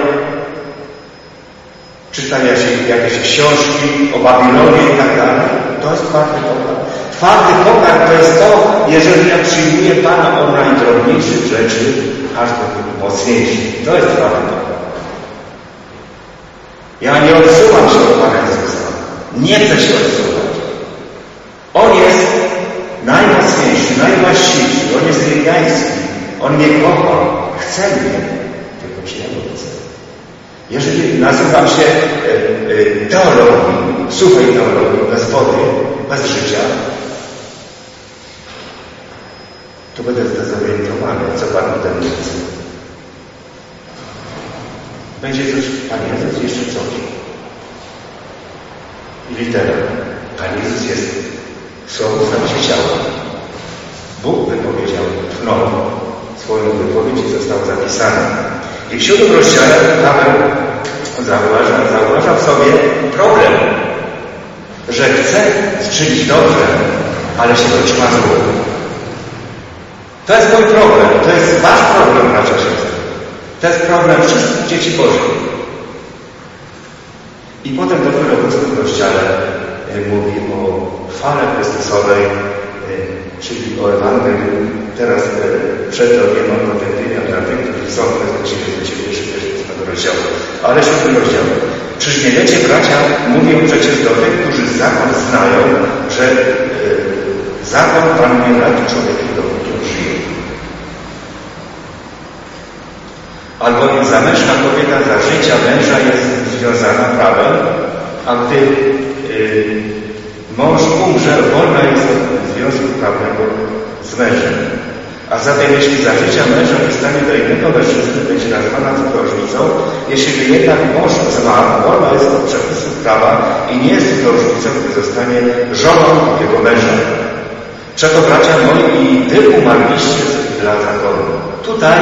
czytać jakieś książki o Babilonie i tak dalej? To jest twardy pokarm. Twardy pokarm to jest to, jeżeli ja przyjmuję Pana o najdrobniejszych rzeczy, aż do tych mocniejszych. To jest twardy pokarm. Ja nie odsuwam się od Pana Jezusa. Nie chcę się odsuwać. On jest najmocniejszy, najwłaściwszy. On jest niebiański. On mnie kocha. Chce mnie. Tylko czy ja go chcę? Jeżeli nazywam się e, e, teologii, suchej teologii, bez wody, bez życia, to będę zdezorientowany, co Pan ode mnie chce. Będzie coś, Pan Jezus, jeszcze coś. I litera. Pan Jezus jest słowo stał się ciałem. Bóg wypowiedział tchnął swoją wypowiedź i został zapisany. I w siódmym rozdziale Paweł zauważał, zauważał sobie problem, że chce czynić dobrze, ale się to trzyma zło. To jest mój problem, to jest wasz problem, bracia siostry. To jest problem wszystkich dzieci Bożych. I potem dopiero w ósmym rozdziale mówi o chwale Chrystusowej, czyli o Ewangelii. Teraz przed rogiem odpotępienia dla tych, którzy są w perspektywie pierwszy ósmego rozdziału. Ale siódmy rozdział. Czyż nie wiecie, bracia, mówią przecież do tych, którzy zakon znają, że Zakon panuje nad człowiekiem, dopóki on żyje. Albowiem zamężna kobieta za życia męża jest związana prawem, a gdy yy, mąż umrze, wolna jest od związku prawnego z mężem. A zatem jeśli za życia męża wystanie do innego mężczyzny, będzie nazwana cudzołóżnicą. Jeśli jednak mąż zmarł, wolna jest od przepisów prawa i nie jest cudzołóżnicą, gdy zostanie żoną jego męża. Czego, bracia moi, i wy umarliście dla zakonu. Tutaj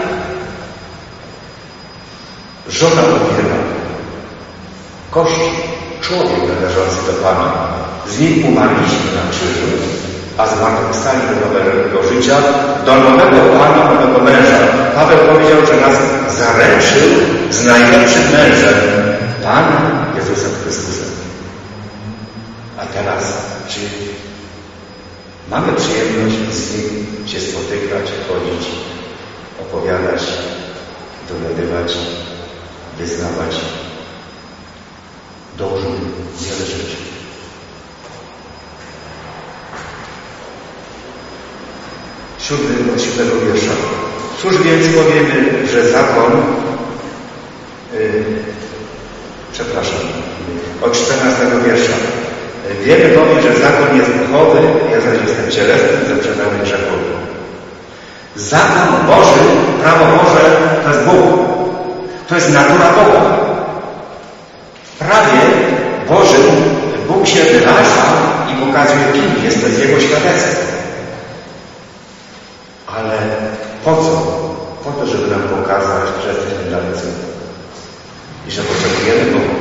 żona umiera. Kościół, człowiek należący do Pana. Z nim umarliśmy na krzyżu, a zmartwychwstali do nowego życia, do nowego Pana, nowego męża. Paweł powiedział, że nas zaręczył z najlepszym mężem, Panem Jezusem Chrystusem. A teraz, czy mamy przyjemność z Nim się spotykać, chodzić, opowiadać, dowiadywać, wyznawać? Dążył wiele rzeczy. Siódmy, od siódmego wiersza. Cóż więc powiemy, że zakon, yy, przepraszam, od czternastego wiersza. Wiemy bowiem, że zakon jest duchowy, ja zaś jestem cielesny, zaprzedany grzechowi. Zakon Boży, prawo Boże, to jest Bóg. To jest natura Boga. W prawie Bożym Bóg się wyraża i pokazuje, kim jest, to jest Jego świadectwo. Ale po co? Po to, żeby nam pokazać, że jesteśmy dalecy i że potrzebujemy Boga.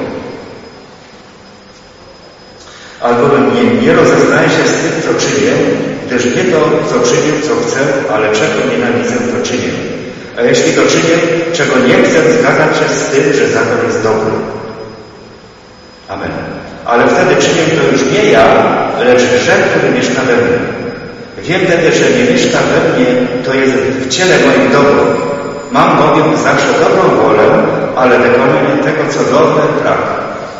Albowiem nie, nie rozeznaję się z tym, co czynię, gdyż nie to, co czynię, co chcę, ale czego nienawidzę, to czynię. A jeśli to czynię, czego nie chcę, zgadzam się z tym, że zakon jest dobry. Amen. Ale wtedy czynię to już nie ja, lecz grzech, który mieszka we mnie. Wiem wtedy, że nie mieszka we mnie, to jest w ciele moim dobro. Mam bowiem zawsze dobrą wolę, ale wykonanie tego, co dobre, prawo.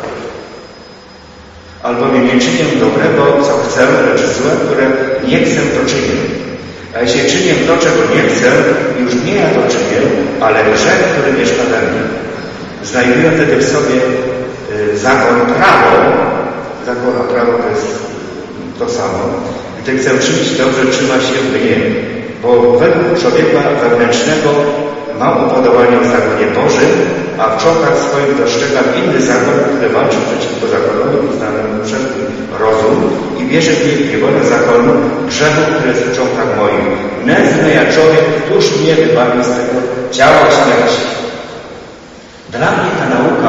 Albowiem nie czynię dobrego, co chcę, lecz złe, które nie chcę, to czynię. A jeśli czynię to, czego nie chcę, już nie ja to czynię, ale grzech, który mieszka we mnie. Znajduję wtedy w sobie y, zakon, prawo. Zakon, a prawo to jest to samo. Gdy chcę czynić dobrze, trzyma się mnie. Bo według człowieka wewnętrznego mam upodobanie w zakonie Bożym, a w członkach swoich dostrzegam inny zakon, który walczy przeciwko zakonowi uznanemu przez rozum i bierze mnie w niewolę zakonu grzechu, który jest w członkach moich. Nędzny ja człowiek, któż mnie wybawi z tego ciała śmierci. Dla mnie ta nauka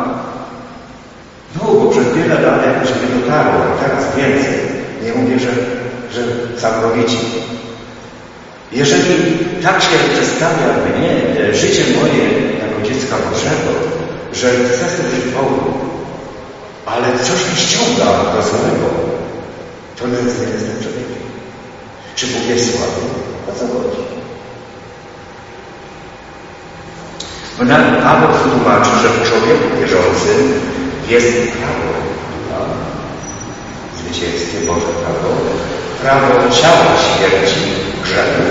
długo, przez wiele lat jakoś nie dotarła, teraz więcej. Nie mówię, że, że całkowicie. Jeżeli tak się przedstawia mnie, życie moje jako dziecka Bożego, że chcę służyć Bogu, ale coś mi ściąga do złego, to nie jestem człowiekiem. Czy Bóg jest słaby? O co chodzi? Paweł tłumaczy, że w człowieku wierzącym jest prawo, zwycięskie Boże prawo, prawo ciała śmierci, grzechu.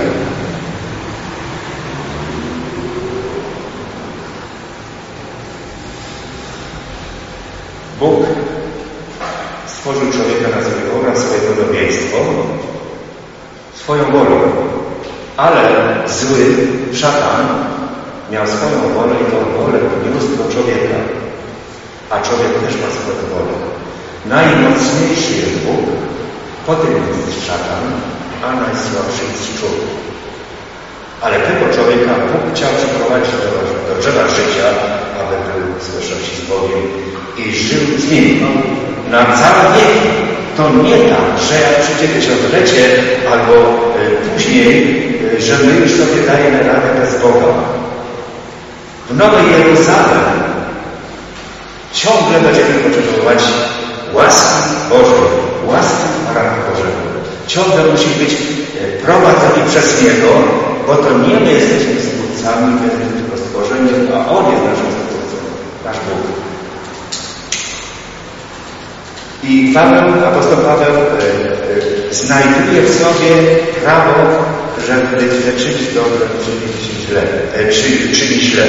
Bóg stworzył człowieka na swój obraz, swoje podobieństwo, swoją wolą, ale zły szatan miał swoją wolę i tą wolę niósł do człowieka, a człowiek też ma swoją wolę. Najmocniejszy jest Bóg, potem jest szatan, a najsłabszy jest człowiek. Ale tego człowieka Bóg chciał przyprowadzić do, do drzewa życia, aby był w społeczności z Bogiem i żył z Nim na całe wieki. To nie tak, że jak przyjdzie tysiąclecie albo y, później, y, że my już sobie dajemy radę bez Boga. W Nowej Jeruzalem ciągle będziemy potrzebować łaski Bożej, łaski charakteru Bożego. Ciągle musi być prowadzeni przez Niego, bo to nie my jesteśmy stwórcami, my jesteśmy tylko stworzeni, a On jest naszym stwórcą, nasz Bóg. I Paweł, apostoł Paweł znajduje w sobie prawo, żeby czynić dobrze, czynić źle, czy, czynić źle.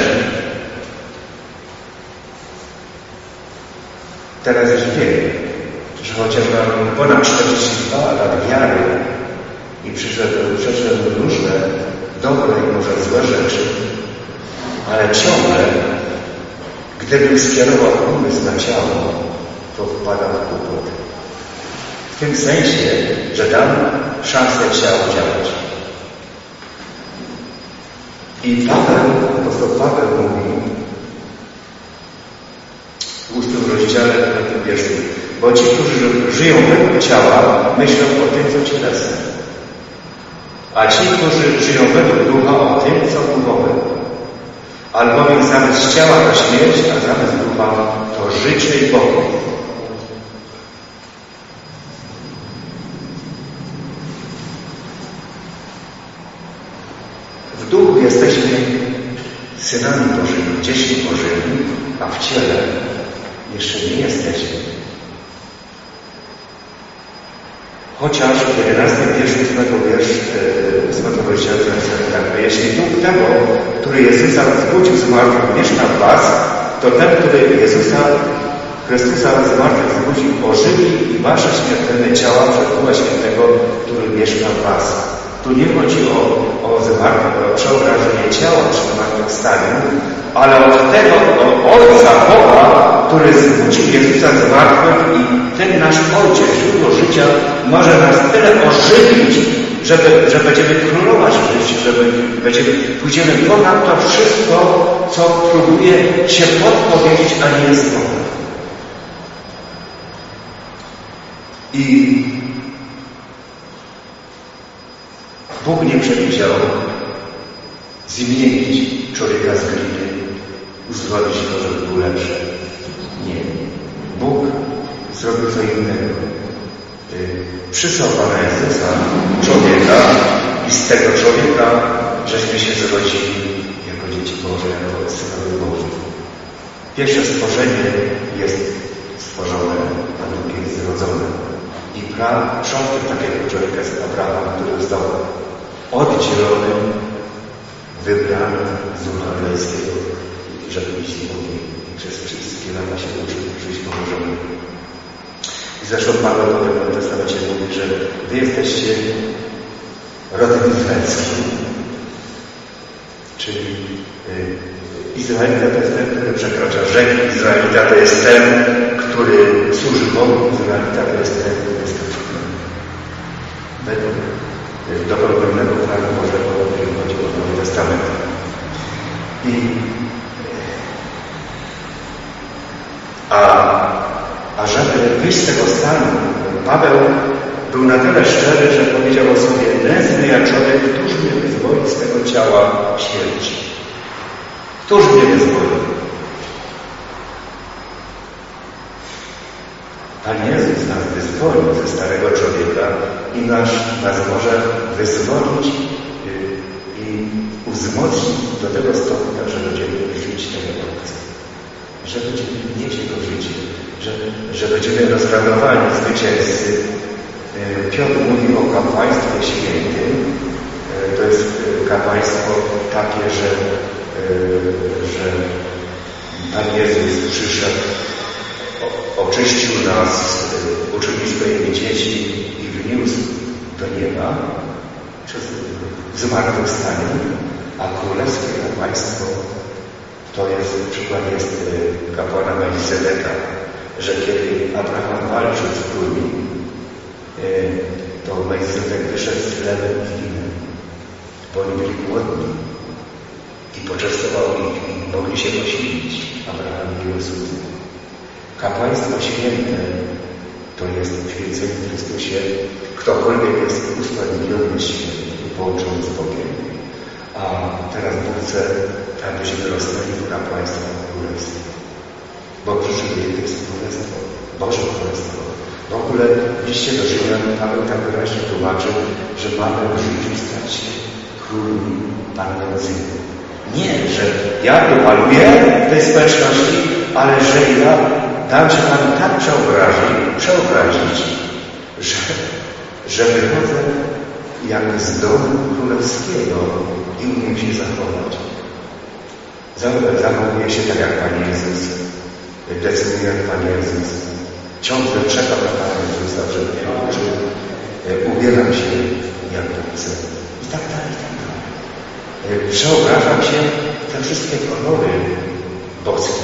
Teraz już wiem, że chociaż mam ponad czterdzieści dwa lat wiary i przyszedłem, przeszedłem różne dobre i może złe rzeczy, ale ciągle, gdybym skierował umysł na ciało, to wpadam w kłopot. W tym sensie, że dam szansę ciału działać. I Paweł, apostoł Paweł mówi w ósmym rozdziale, na tym wierszu, bo ci, którzy żyją według ciała, myślą o tym, co cielesne, a ci, którzy żyją według ducha, o tym, co duchowe. Albowiem zamiast ciała to śmierć, a zamiast ducha to życie i pokój. W duchu jesteśmy synami Bożymi, dziećmi Bożymi, a w ciele jeszcze nie jesteśmy. Chociaż w jedenastym wierszu ósmego ósmego rozdziału napisane tak, a jeśli duch tego, który Jezusa wzbudził z martwych, mieszka w was, to ten, który Jezusa Chrystusa z martwych wzbudził, ożywi wasze śmiertelne ciała przez Ducha Świętego, który mieszka w was. Tu nie chodzi o, o, o przeobrażenie ciała przy zmartwychwstaniu, ale od tego o Ojca Boga, który zbudził Jezusa z martwych i ten nasz Ojciec, źródło życia, może nas tyle ożywić, żeby, że będziemy królować w życiu, że będziemy, pójdziemy ponad to wszystko, co próbuje się podpowiedzieć, a nie jest Bogiem. I Bóg nie przewidział zmienić człowieka z gliny, uzdrowić go, żeby był lepszy. Nie. Bóg zrobił co innego. Przysłał Pana Jezusa, człowieka, i z tego człowieka żeśmy się zrodzili jako dzieci Boże, jako synowie Boży. Pierwsze stworzenie jest stworzone, a drugie jest zrodzone. I przodkiem takiego człowieka jest Abraham, który został oddzielony, wybrany z Ducha Królewskiego, żeby iść z Bogiem. I przez wszystkie lata się uczył żyć położony. I zresztą Paweł w Nowym Testamencie mówi, że wy jesteście rodem izraelskim. Czyli y, Izraelita to jest ten, który przekracza rzeki. Izraelita to jest ten, który służy Bogu. Izraelita to jest ten, który jest kapłanem. Według dobrowolnego planu Bożego, który chodzi o Nowy Testament. I a, a żeby wyjść z tego stanu, Paweł był na tyle szczery, że powiedział o sobie: nędzny jak człowiek, któż mnie wyzwoli z tego ciała śmierci? Któż mnie wyzwoli? Pan Jezus nas wyzwolił ze starego człowieka i nas, nas może wyzwolić i, i wzmocnić do tego stopnia, że będziemy żyć tego Ojca. Że będziemy mieć Jego życie. Że, że będziemy rozradowani zwycięzcy. Piotr mówi o kapłaństwie świętym. To jest kapłaństwo takie, że, że Pan Jezus przyszedł, oczyścił nas, uczynił swoimi dzieci i wniósł do nieba przez zmartwychwstanie, a królewskie kapłaństwo to jest, przykład jest kapłana Melchizedeka, że kiedy Abraham walczył z królem, to Melchizedek wyszedł z chlebem i winem, bo oni byli głodni i poczęstował ich i mogli się posilić. Abraham nie był cudzy. Kapłaństwo święte to jest uświęcenie w Chrystusie. Ktokolwiek jest usprawiedliwiony święty i połączony z Bogiem. A teraz Bóg chce, abyśmy rosnęli w kapłaństwo królestwa. Bo przyszedł to jest królestwo, Boże królestwo. W ogóle w liście do Rzymian Paweł tak wyraźnie tłumaczył, że mamy w życiu stać się królami panującymi. Nie, że ja upaluję w tej społeczności, ale że ja dam się Panu tak przeobrazić, przeobrazić że, że wychodzę jak z domu królewskiego i umiem się zachować. Zachowuję się tak jak Pan Jezus, decyduję jak Pan Jezus. Ciągle czekam na Pana Jezusa, żeby mnie nauczył. Ubieram się jak Bóg chce. I tak dalej, i tak dalej. Przeobrażam się w te wszystkie kolory boskie.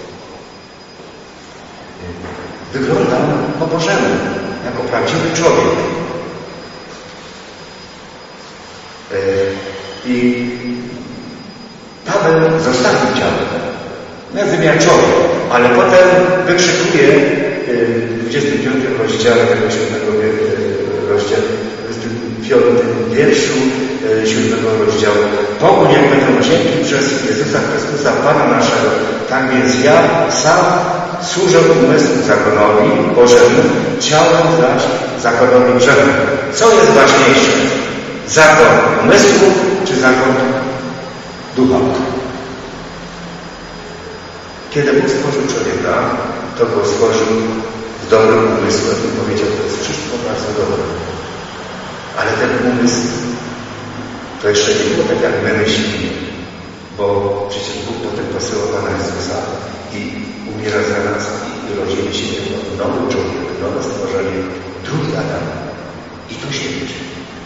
Wyglądam po Bożemu, jako prawdziwy człowiek. I Paweł zostawił ciało. Nazywa człowiek, ale potem wykrzykuje w dwudziestym piątym rozdziale tego siódmego rozdziału, w piątym wierszu siódmego rozdziału. Bogu niech będą dzięki przez Jezusa Chrystusa, Pana naszego. Tak więc ja sam służę umysłu zakonowi Bożemu, ciałem zaś zakonowi grzechu. Co jest ważniejsze? Zakon umysłu czy zakon ducha? Kiedy Bóg stworzył człowieka, to go stworzył w dobrym umysłu i powiedział, to jest wszystko bardzo dobre. Ale ten umysł to jeszcze nie było tak, jak my myślimy, bo przecież Bóg potem posyła Pana Jezusa i umiera za nas i rodzimy się nowy człowiek, nowe stworzenie, drugi Adam. I to się liczy.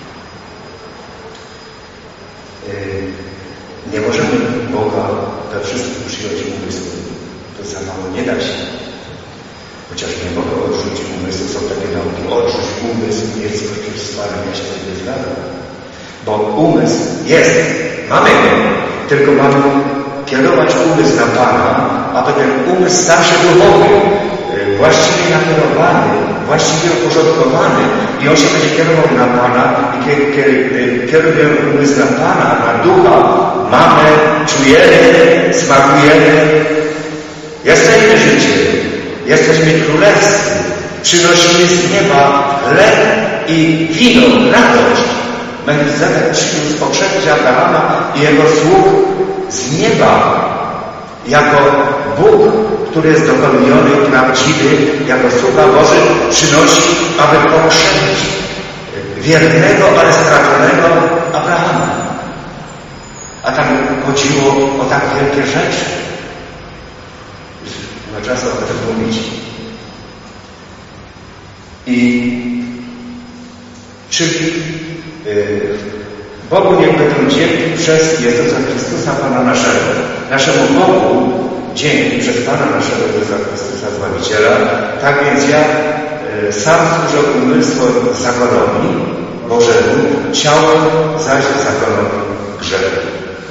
Nie możemy Boga we wszystkim przyjąć umysłu. To za mało nie da się. Chociaż nie mogę odrzucić umysłu. Są takie nauki. Odrzuć umysł, nie skoczyć z Panem, ja się nie zgadzam. Bo umysł jest. Mamy go. Tylko mamy kierować umysł na Pana, aby ten umysł stał się duchowy, właściwie nakierowany, właściwie uporządkowany i on się będzie kierował na Pana i kiedy kierujemy umysł na Pana, na Ducha, mamy, czujemy, smakujemy, jesteśmy życiem, jesteśmy królewskim, przynosimy z nieba chleb i wino, radość. Melchizedek przyniósł pokrzepić Abrahama i jego sług z nieba jako Bóg, który jest dopełniony i prawdziwy, jako sługa Boży przynosi, aby pokrzepić wiernego, ale straconego Abrahama. A tam chodziło o tak wielkie rzeczy. Nie ma czasu o tym mówić. I czyli yy, Bogu niech będą dzięki przez Jezusa Chrystusa, Pana naszego. Naszemu Bogu dzięki przez Pana naszego Jezusa Chrystusa, Zbawiciela. Tak więc ja y, sam służę umysłem zakonowi Bożemu, ciałem zaś zakonowi grzechu.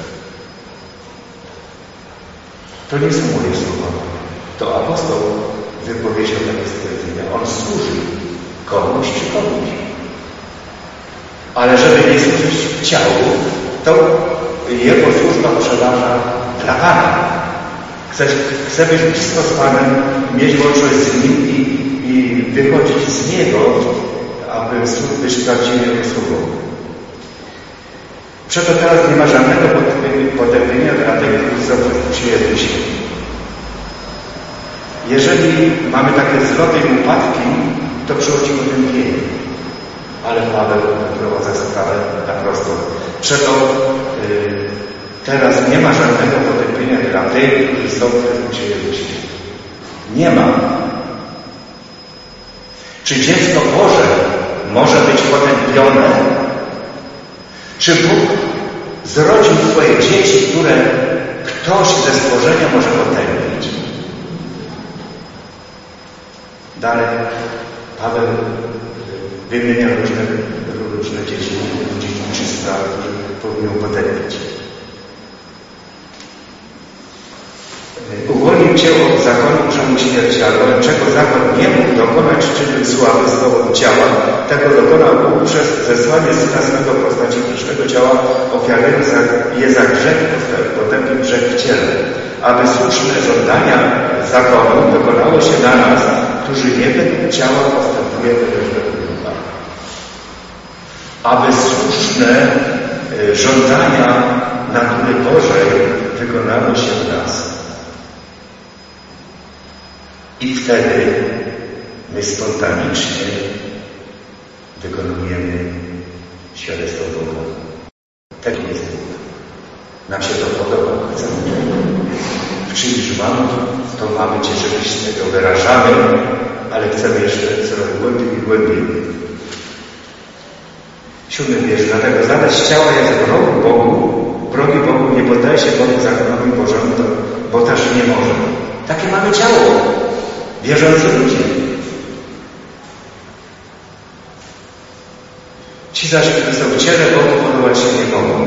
To nie są moje słowa. To apostoł wypowiedział takie stwierdzenia. On służy komuś czy komuś. Ale żeby nie służyć ciału, to jego służba przeważa dla Pana. Chce, chce być blisko z Panem, mieć łączność z Nim i, i wychodzić z Niego, aby być prawdziwym Jego sługą. Przeto teraz nie ma żadnego potępienia dla tych, którzy są w Chrystusie Jezusie. Jeżeli mamy takie zloty i upadki, to przychodzi potępienie. Ale Paweł prowadza sprawę na prostą. Przeto yy, teraz nie ma żadnego potępienia dla tych, którzy są w Chrystusie Jezusie. Nie ma. Czy dziecko Boże może być potępione? Czy Bóg zrodził swoje dzieci, które ktoś ze stworzenia może potępić? Dalej Paweł wymienia różne, różne dzieci, dziedzictwa, które powinien potępić. Uwolnił Cię od zakonu grzechów śmiercialnego, czego zakon nie mógł dokonać czynu sławy z powodu ciała, tego dokonał Bóg przez zesłanie Syna swego w postaci grzesznego ciała, ofiarnego je za grzech, potępił grzech w ciele, aby słuszne żądania zakonu dokonało się na nas, którzy nie według ciała postępujemy według ducha. Aby słuszne żądania natury Bożej wykonały się w nas. I wtedy my spontanicznie wykonujemy świadectwo Boga. Taki jest Bóg. Nam się to podoba, chcemy tego. W czymś mamy, to mamy cieszyć się z tego, wyrażamy, ale chcemy jeszcze coraz głębiej i głębiej. Siódmy wiersz. Dlatego zadać ciała jest wrogu Bogu, wrogi Bogu nie poddaje się bowiem zakonowi Bożemu, bo też nie może. Takie mamy ciało. Wierzący ludzie. Ci zaś, którzy są w ciele Bogu, podobać się nie mogą.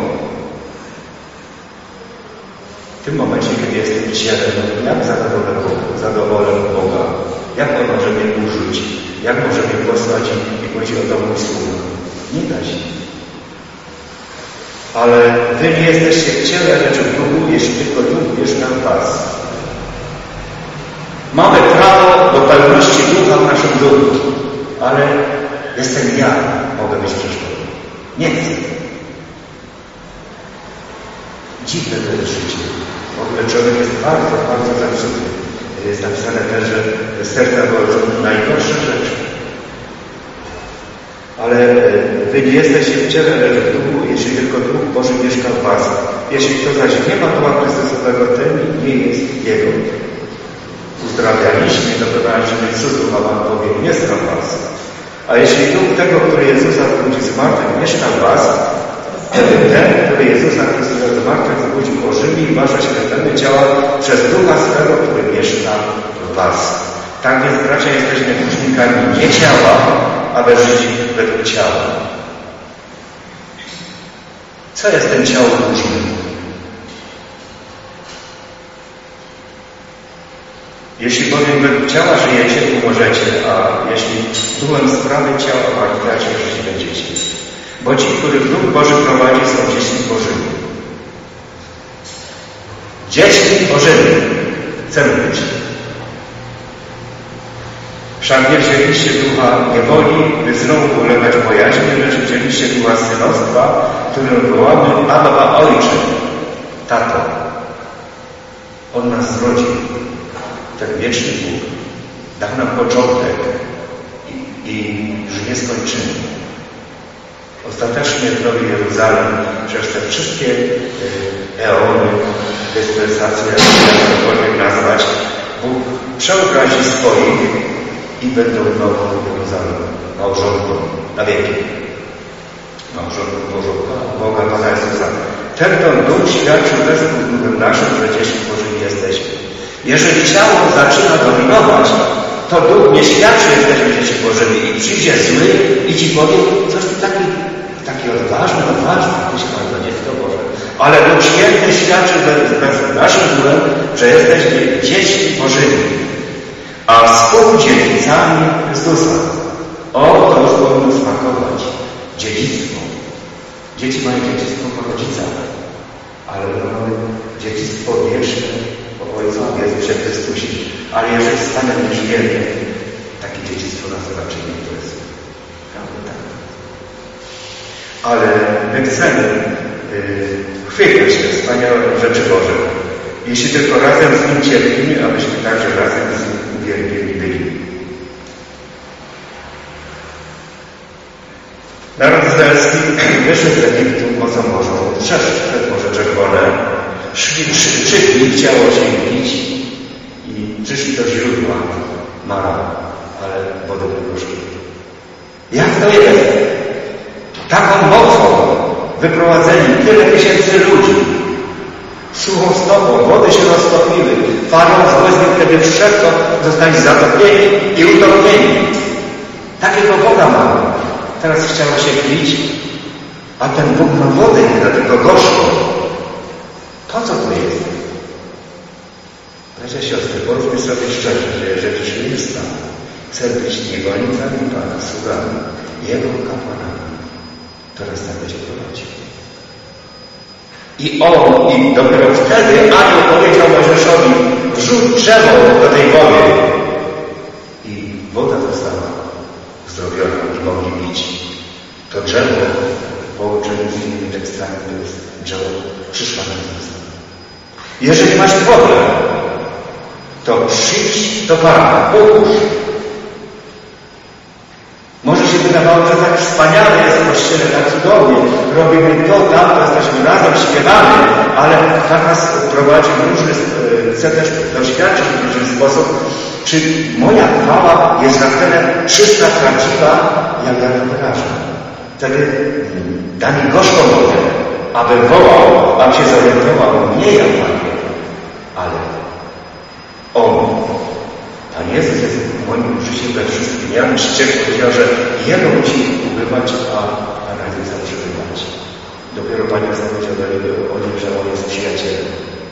W tym momencie, kiedy jestem w ciele, no jak zadowolę Boga, zadowolę Boga? Jak On może mnie użyć? Jak może mnie posłać i powiedzieć o domu sługa? Nie da się. Ale wy nie jesteście w ciele, lecz w duchu, jeśli tylko duch mieszka w was. Mamy prawo do pełności ducha w naszym duchu, ale jestem ja, mogę być przeszkodą. Nie chcę. Dziwne to jest życie. W ogóle człowiek jest bardzo, bardzo zepsuty. Jest napisane też, że z serca wychodzą najgorsze rzeczy. Ale wy nie jesteście w ciele, lecz w duchu, jeśli tylko Duch Boży mieszka w was. Jeśli kto zaś nie ma Ducha Chrystusowego, ten nie jest Jego. Uzdrawialiśmy, dokonaliśmy cudów, a Wam powiem, nie znam was. A jeśli Duch tego, który Jezusa wróci z martwych, mieszka w was, wtedy ten, który Jezusa Chrystusa z martwych wrócił, ożywi wasze śmiertelne ciała przez Ducha swego, który mieszka w was. Tak więc, bracia, jesteśmy dłużnikami nie ciała, aby żyć według ciała. Co jest ten ciało dłużny? Jeśli bowiem według ciała żyjecie, to możecie, a jeśli duchem sprawy ciała pamiętacie, żyć będziecie. Bo ci, których Duch Boży prowadzi, są dziećmi Bożymi. Dziećmi Bożymi chcemy być. Wszak nie wzięliście ducha niewoli, by znowu ulegać bojaźni, lecz wzięliście ducha synostwa, którym wołamy Abba Ojcze, Tato. On nas zrodził. Ten wieczny Bóg dał nam początek i, i już nie skończymy. Ostatecznie w Nowej Jeruzalem przez te wszystkie eony, dyspensacje, jak cokolwiek nazwać, Bóg przeobrazi swoich i będą Nową Jeruzalem, małżonką na wieki. Małżonką Boża, Boga Pana Jezusa. Ten to Duch świadczył wespół z Duchem naszym, że dziećmi Bożymi jesteśmy. Jeżeli ciało zaczyna dominować, to Duch nie świadczy, że jesteśmy dzieci Bożymi i przyjdzie zły i ci powie coś taki, taki odważny, odważny, tyś Pan to nie to Boże. Ale Duch Święty świadczy z naszym duchem, że jesteśmy dziećmi Bożymi, a współdziedzicami Chrystusa. O, to już powinno smakować. Dziedzictwo. Dzieci mają dziedzictwo po rodzicach, ale mamy dziedzictwo wieczne po Ojcu Jezusie Chrystusie. Ale jeżeli z Panem nie żyjemy, takie dziedzictwo nas raczej nie interesuje. Prawda? Tak. Ale my chcemy yy, chwytać te wspaniałe rzeczy Boże. Jeśli tylko razem z Nim cierpimy, abyśmy także razem z Nim uwielbieni byli. Naród izraelski wyszedł z Egiptu mocą Bożą, przeszedł przez Morze Czerwone, szli, krzykli, chciało się pić i przyszli do źródła Mara, ale wody nie poszły. Jak to jest? Taką mocą wyprowadzeni tyle tysięcy ludzi, suchą stopą, wody się roztopiły, faraon z łezem, kiedy wszedł, to zostali zatopieni i utopieni. Takiego Boga mamy. Teraz chciało się pić, a ten Bóg ma wodę nie da, tylko gorzką. Po co to jest? Bracia, siostry, powiedzmy sobie szczerze, że jeżeli się nie stanie, chcę być niewolnikami Pana, sługami, Jego kapłanami, to raz tak będzie prowadził. I on, i dopiero wtedy anioł powiedział Mojżeszowi, wrzuć drzewo do tej wody. I woda została uzdrowiona i mogli pić. To drzewo w połączeniu z innymi tekstami to jest drzewo przyszła na Jezusa. Jeżeli masz problem, to przyjdź do Pana, pomóż. Może się wydawało, że tak wspaniale jest w Kościele, tak cudownie. Robimy to, tamto, jesteśmy razem, śpiewamy, ale tak nas prowadzi w różny, chcę też doświadczyć w różny sposób, czy moja chwała jest na tyle czysta, prawdziwa, jak ja to wyrażę. Wtedy da mi gorzką wodę, abym wołał, abym się zorientował, nie ja Panie, ale On. Pan Jezus jest moim życiem we wszystkim. Ja bym ściekł powiedział, że Jego musi ubywać, a Pana Jezusa przybywać. Dopiero Pan Jezus powiedział o nim, że On jest przyjacielem.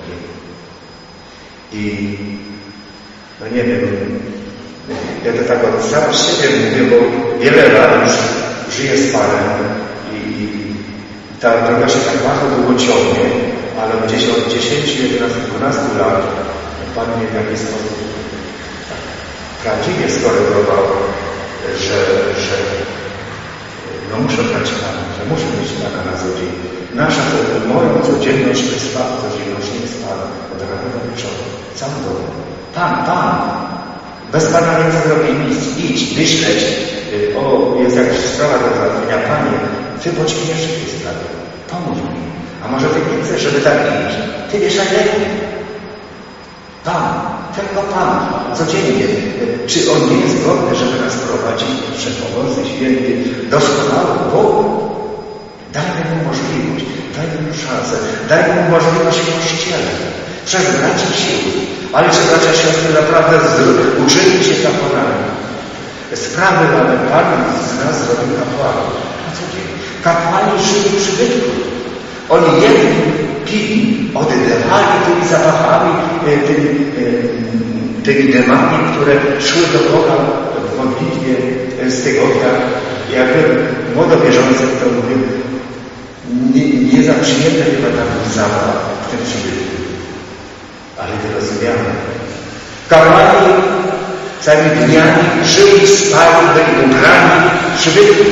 I no nie wiem, ja to tak od sam z siebie mówię, bo wiele lat już żyję z Panem i, i ta droga się tak bardzo długo ciągnie, ale gdzieś od dziesięciu, jedenastu, dwunastu lat Pan mnie w jakiś sposób tak prawdziwie skorygował, że, że no muszę brać Pan, że muszę mieć Pana na co dzień. Nasza, moją codzienność to jest Pan, codzienność nie jest Pan, od rana do wieczoru, cały dobry. Pan, Pan, bez Pana nie zrobię nic, idź, myśleć, o, jest jakaś sprawa do załatwienia, Panie, Ty pośpiesz w tej sprawie, pomóż mi. A może Ty nie chcesz, żeby tak iść? Ty wiesz najlepiej. Pan, tylko Pan, codziennie. Czy On nie jest godny, żeby nas prowadzić? Wszechmogący, święty, doskonały Bóg. Dajmy Mu możliwość, dajmy Mu szansę, dajmy Mu możliwość w Kościele. Przez braci siły. Ale czy bracia siostry naprawdę uczyli się kapłanami? Sprawy, aby Pan z nas zrobił kapłanów. Na co dzień. Kapłani żyli w przybytku. Oni jedli, pili, oddechali tymi zapachami, tymi, tymi demami, które szły do Boga w modlitwie z tygodnia. Jakby młodowierzący to mówił, nie, nie za przyjemny chyba tam był zapach w tym przybytku. Ale wyrozumiano. Kapłani całymi dniami żyli, spali, byli ubrani w przybytku.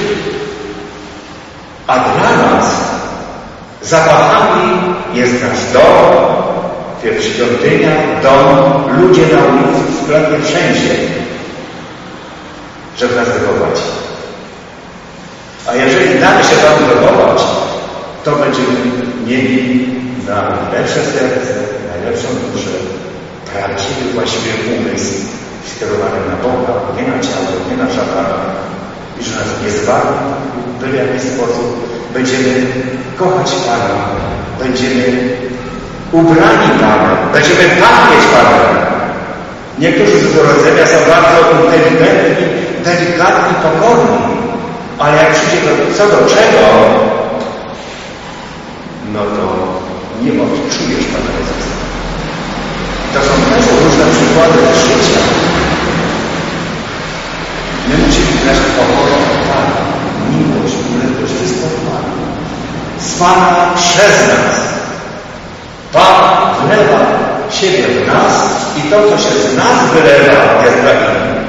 A dla nas zapachami jest nasz dom, świątynia, dom, ludzie na ulicy, w sklepie, wszędzie, żeby nas wychować. A jeżeli damy się Wam wychować, to będziemy mieli na lepsze serce, najlepszą duszę, prawdziwy, właściwy umysł skierowany na Boga, nie na ciało, nie na szatana i że nas nie zwali w jakiś sposób. Będziemy kochać Pana, będziemy ubrani Panem, będziemy pachnieć Panem. Niektórzy z urodzenia są bardzo inteligentni, delikatni, pokorni, ale jak przyjdzie do, co do czego, no to nie odczujesz Pana Jezusa. To są też różne przykłady z życia. My musimy grać pokorę Pana, miłość, uległość, wszystko w Panu. Z Pana przez nas. Pan wlewa siebie w nas i to, co się z nas wylewa, jest dla innych.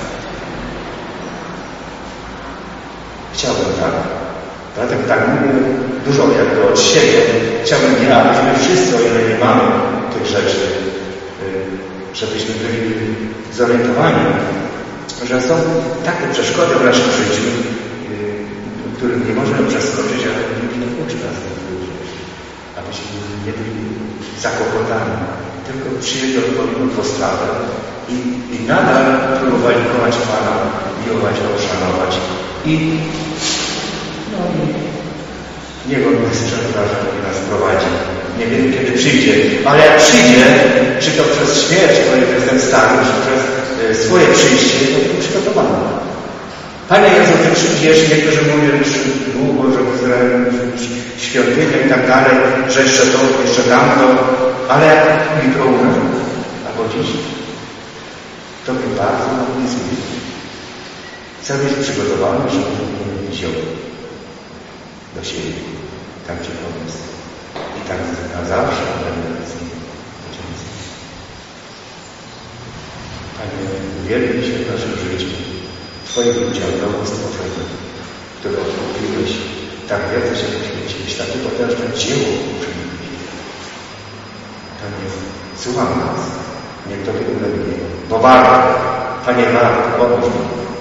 Chciałbym tak. Dlatego tak mówię dużo jakby od siebie. Chciałbym nie, abyśmy wszyscy, o ile nie mamy tych rzeczy, żebyśmy byli zorientowani, że są takie przeszkody w naszym życiu, których nie możemy przeskoczyć, ale nie uczy nas tych ludzi. Abyśmy nie byli zakłopotani, tylko przyjęli odpowiednią postawę i, i nadal próbowali kochać Pana, miłować Go, szanować. I no i niech On bez przerażenia nas prowadzi. Nie wiem, kiedy przyjdzie, ale jak przyjdzie, czy to przez śmierć, bo jestem stary, czy przez e, swoje przyjście, to jest przygotowany. Panie Jezu, Ty przyjdziesz, niektórzy mówią już długo, że w Izraelu świątynia i tak dalej, że jeszcze to, jeszcze tamto, ale jak jutro umrę, albo dziś, to mnie bardzo nie zmieni. Chcę być przygotowany, żeby mnie wziął do siebie, tak Ci pomóc. I tak na zawsze będę z nim podziękuję. Panie, uwielbi się w naszym życiu Twoim ludziom, nowym stworzeniem, które odkupiłeś, tak wiele się poświęciłeś, takie potężne dzieło uczyniłeś. Panie, słucham nas, niech Tobie ulegnie, bo warto, Panie, warto, pomóż mi.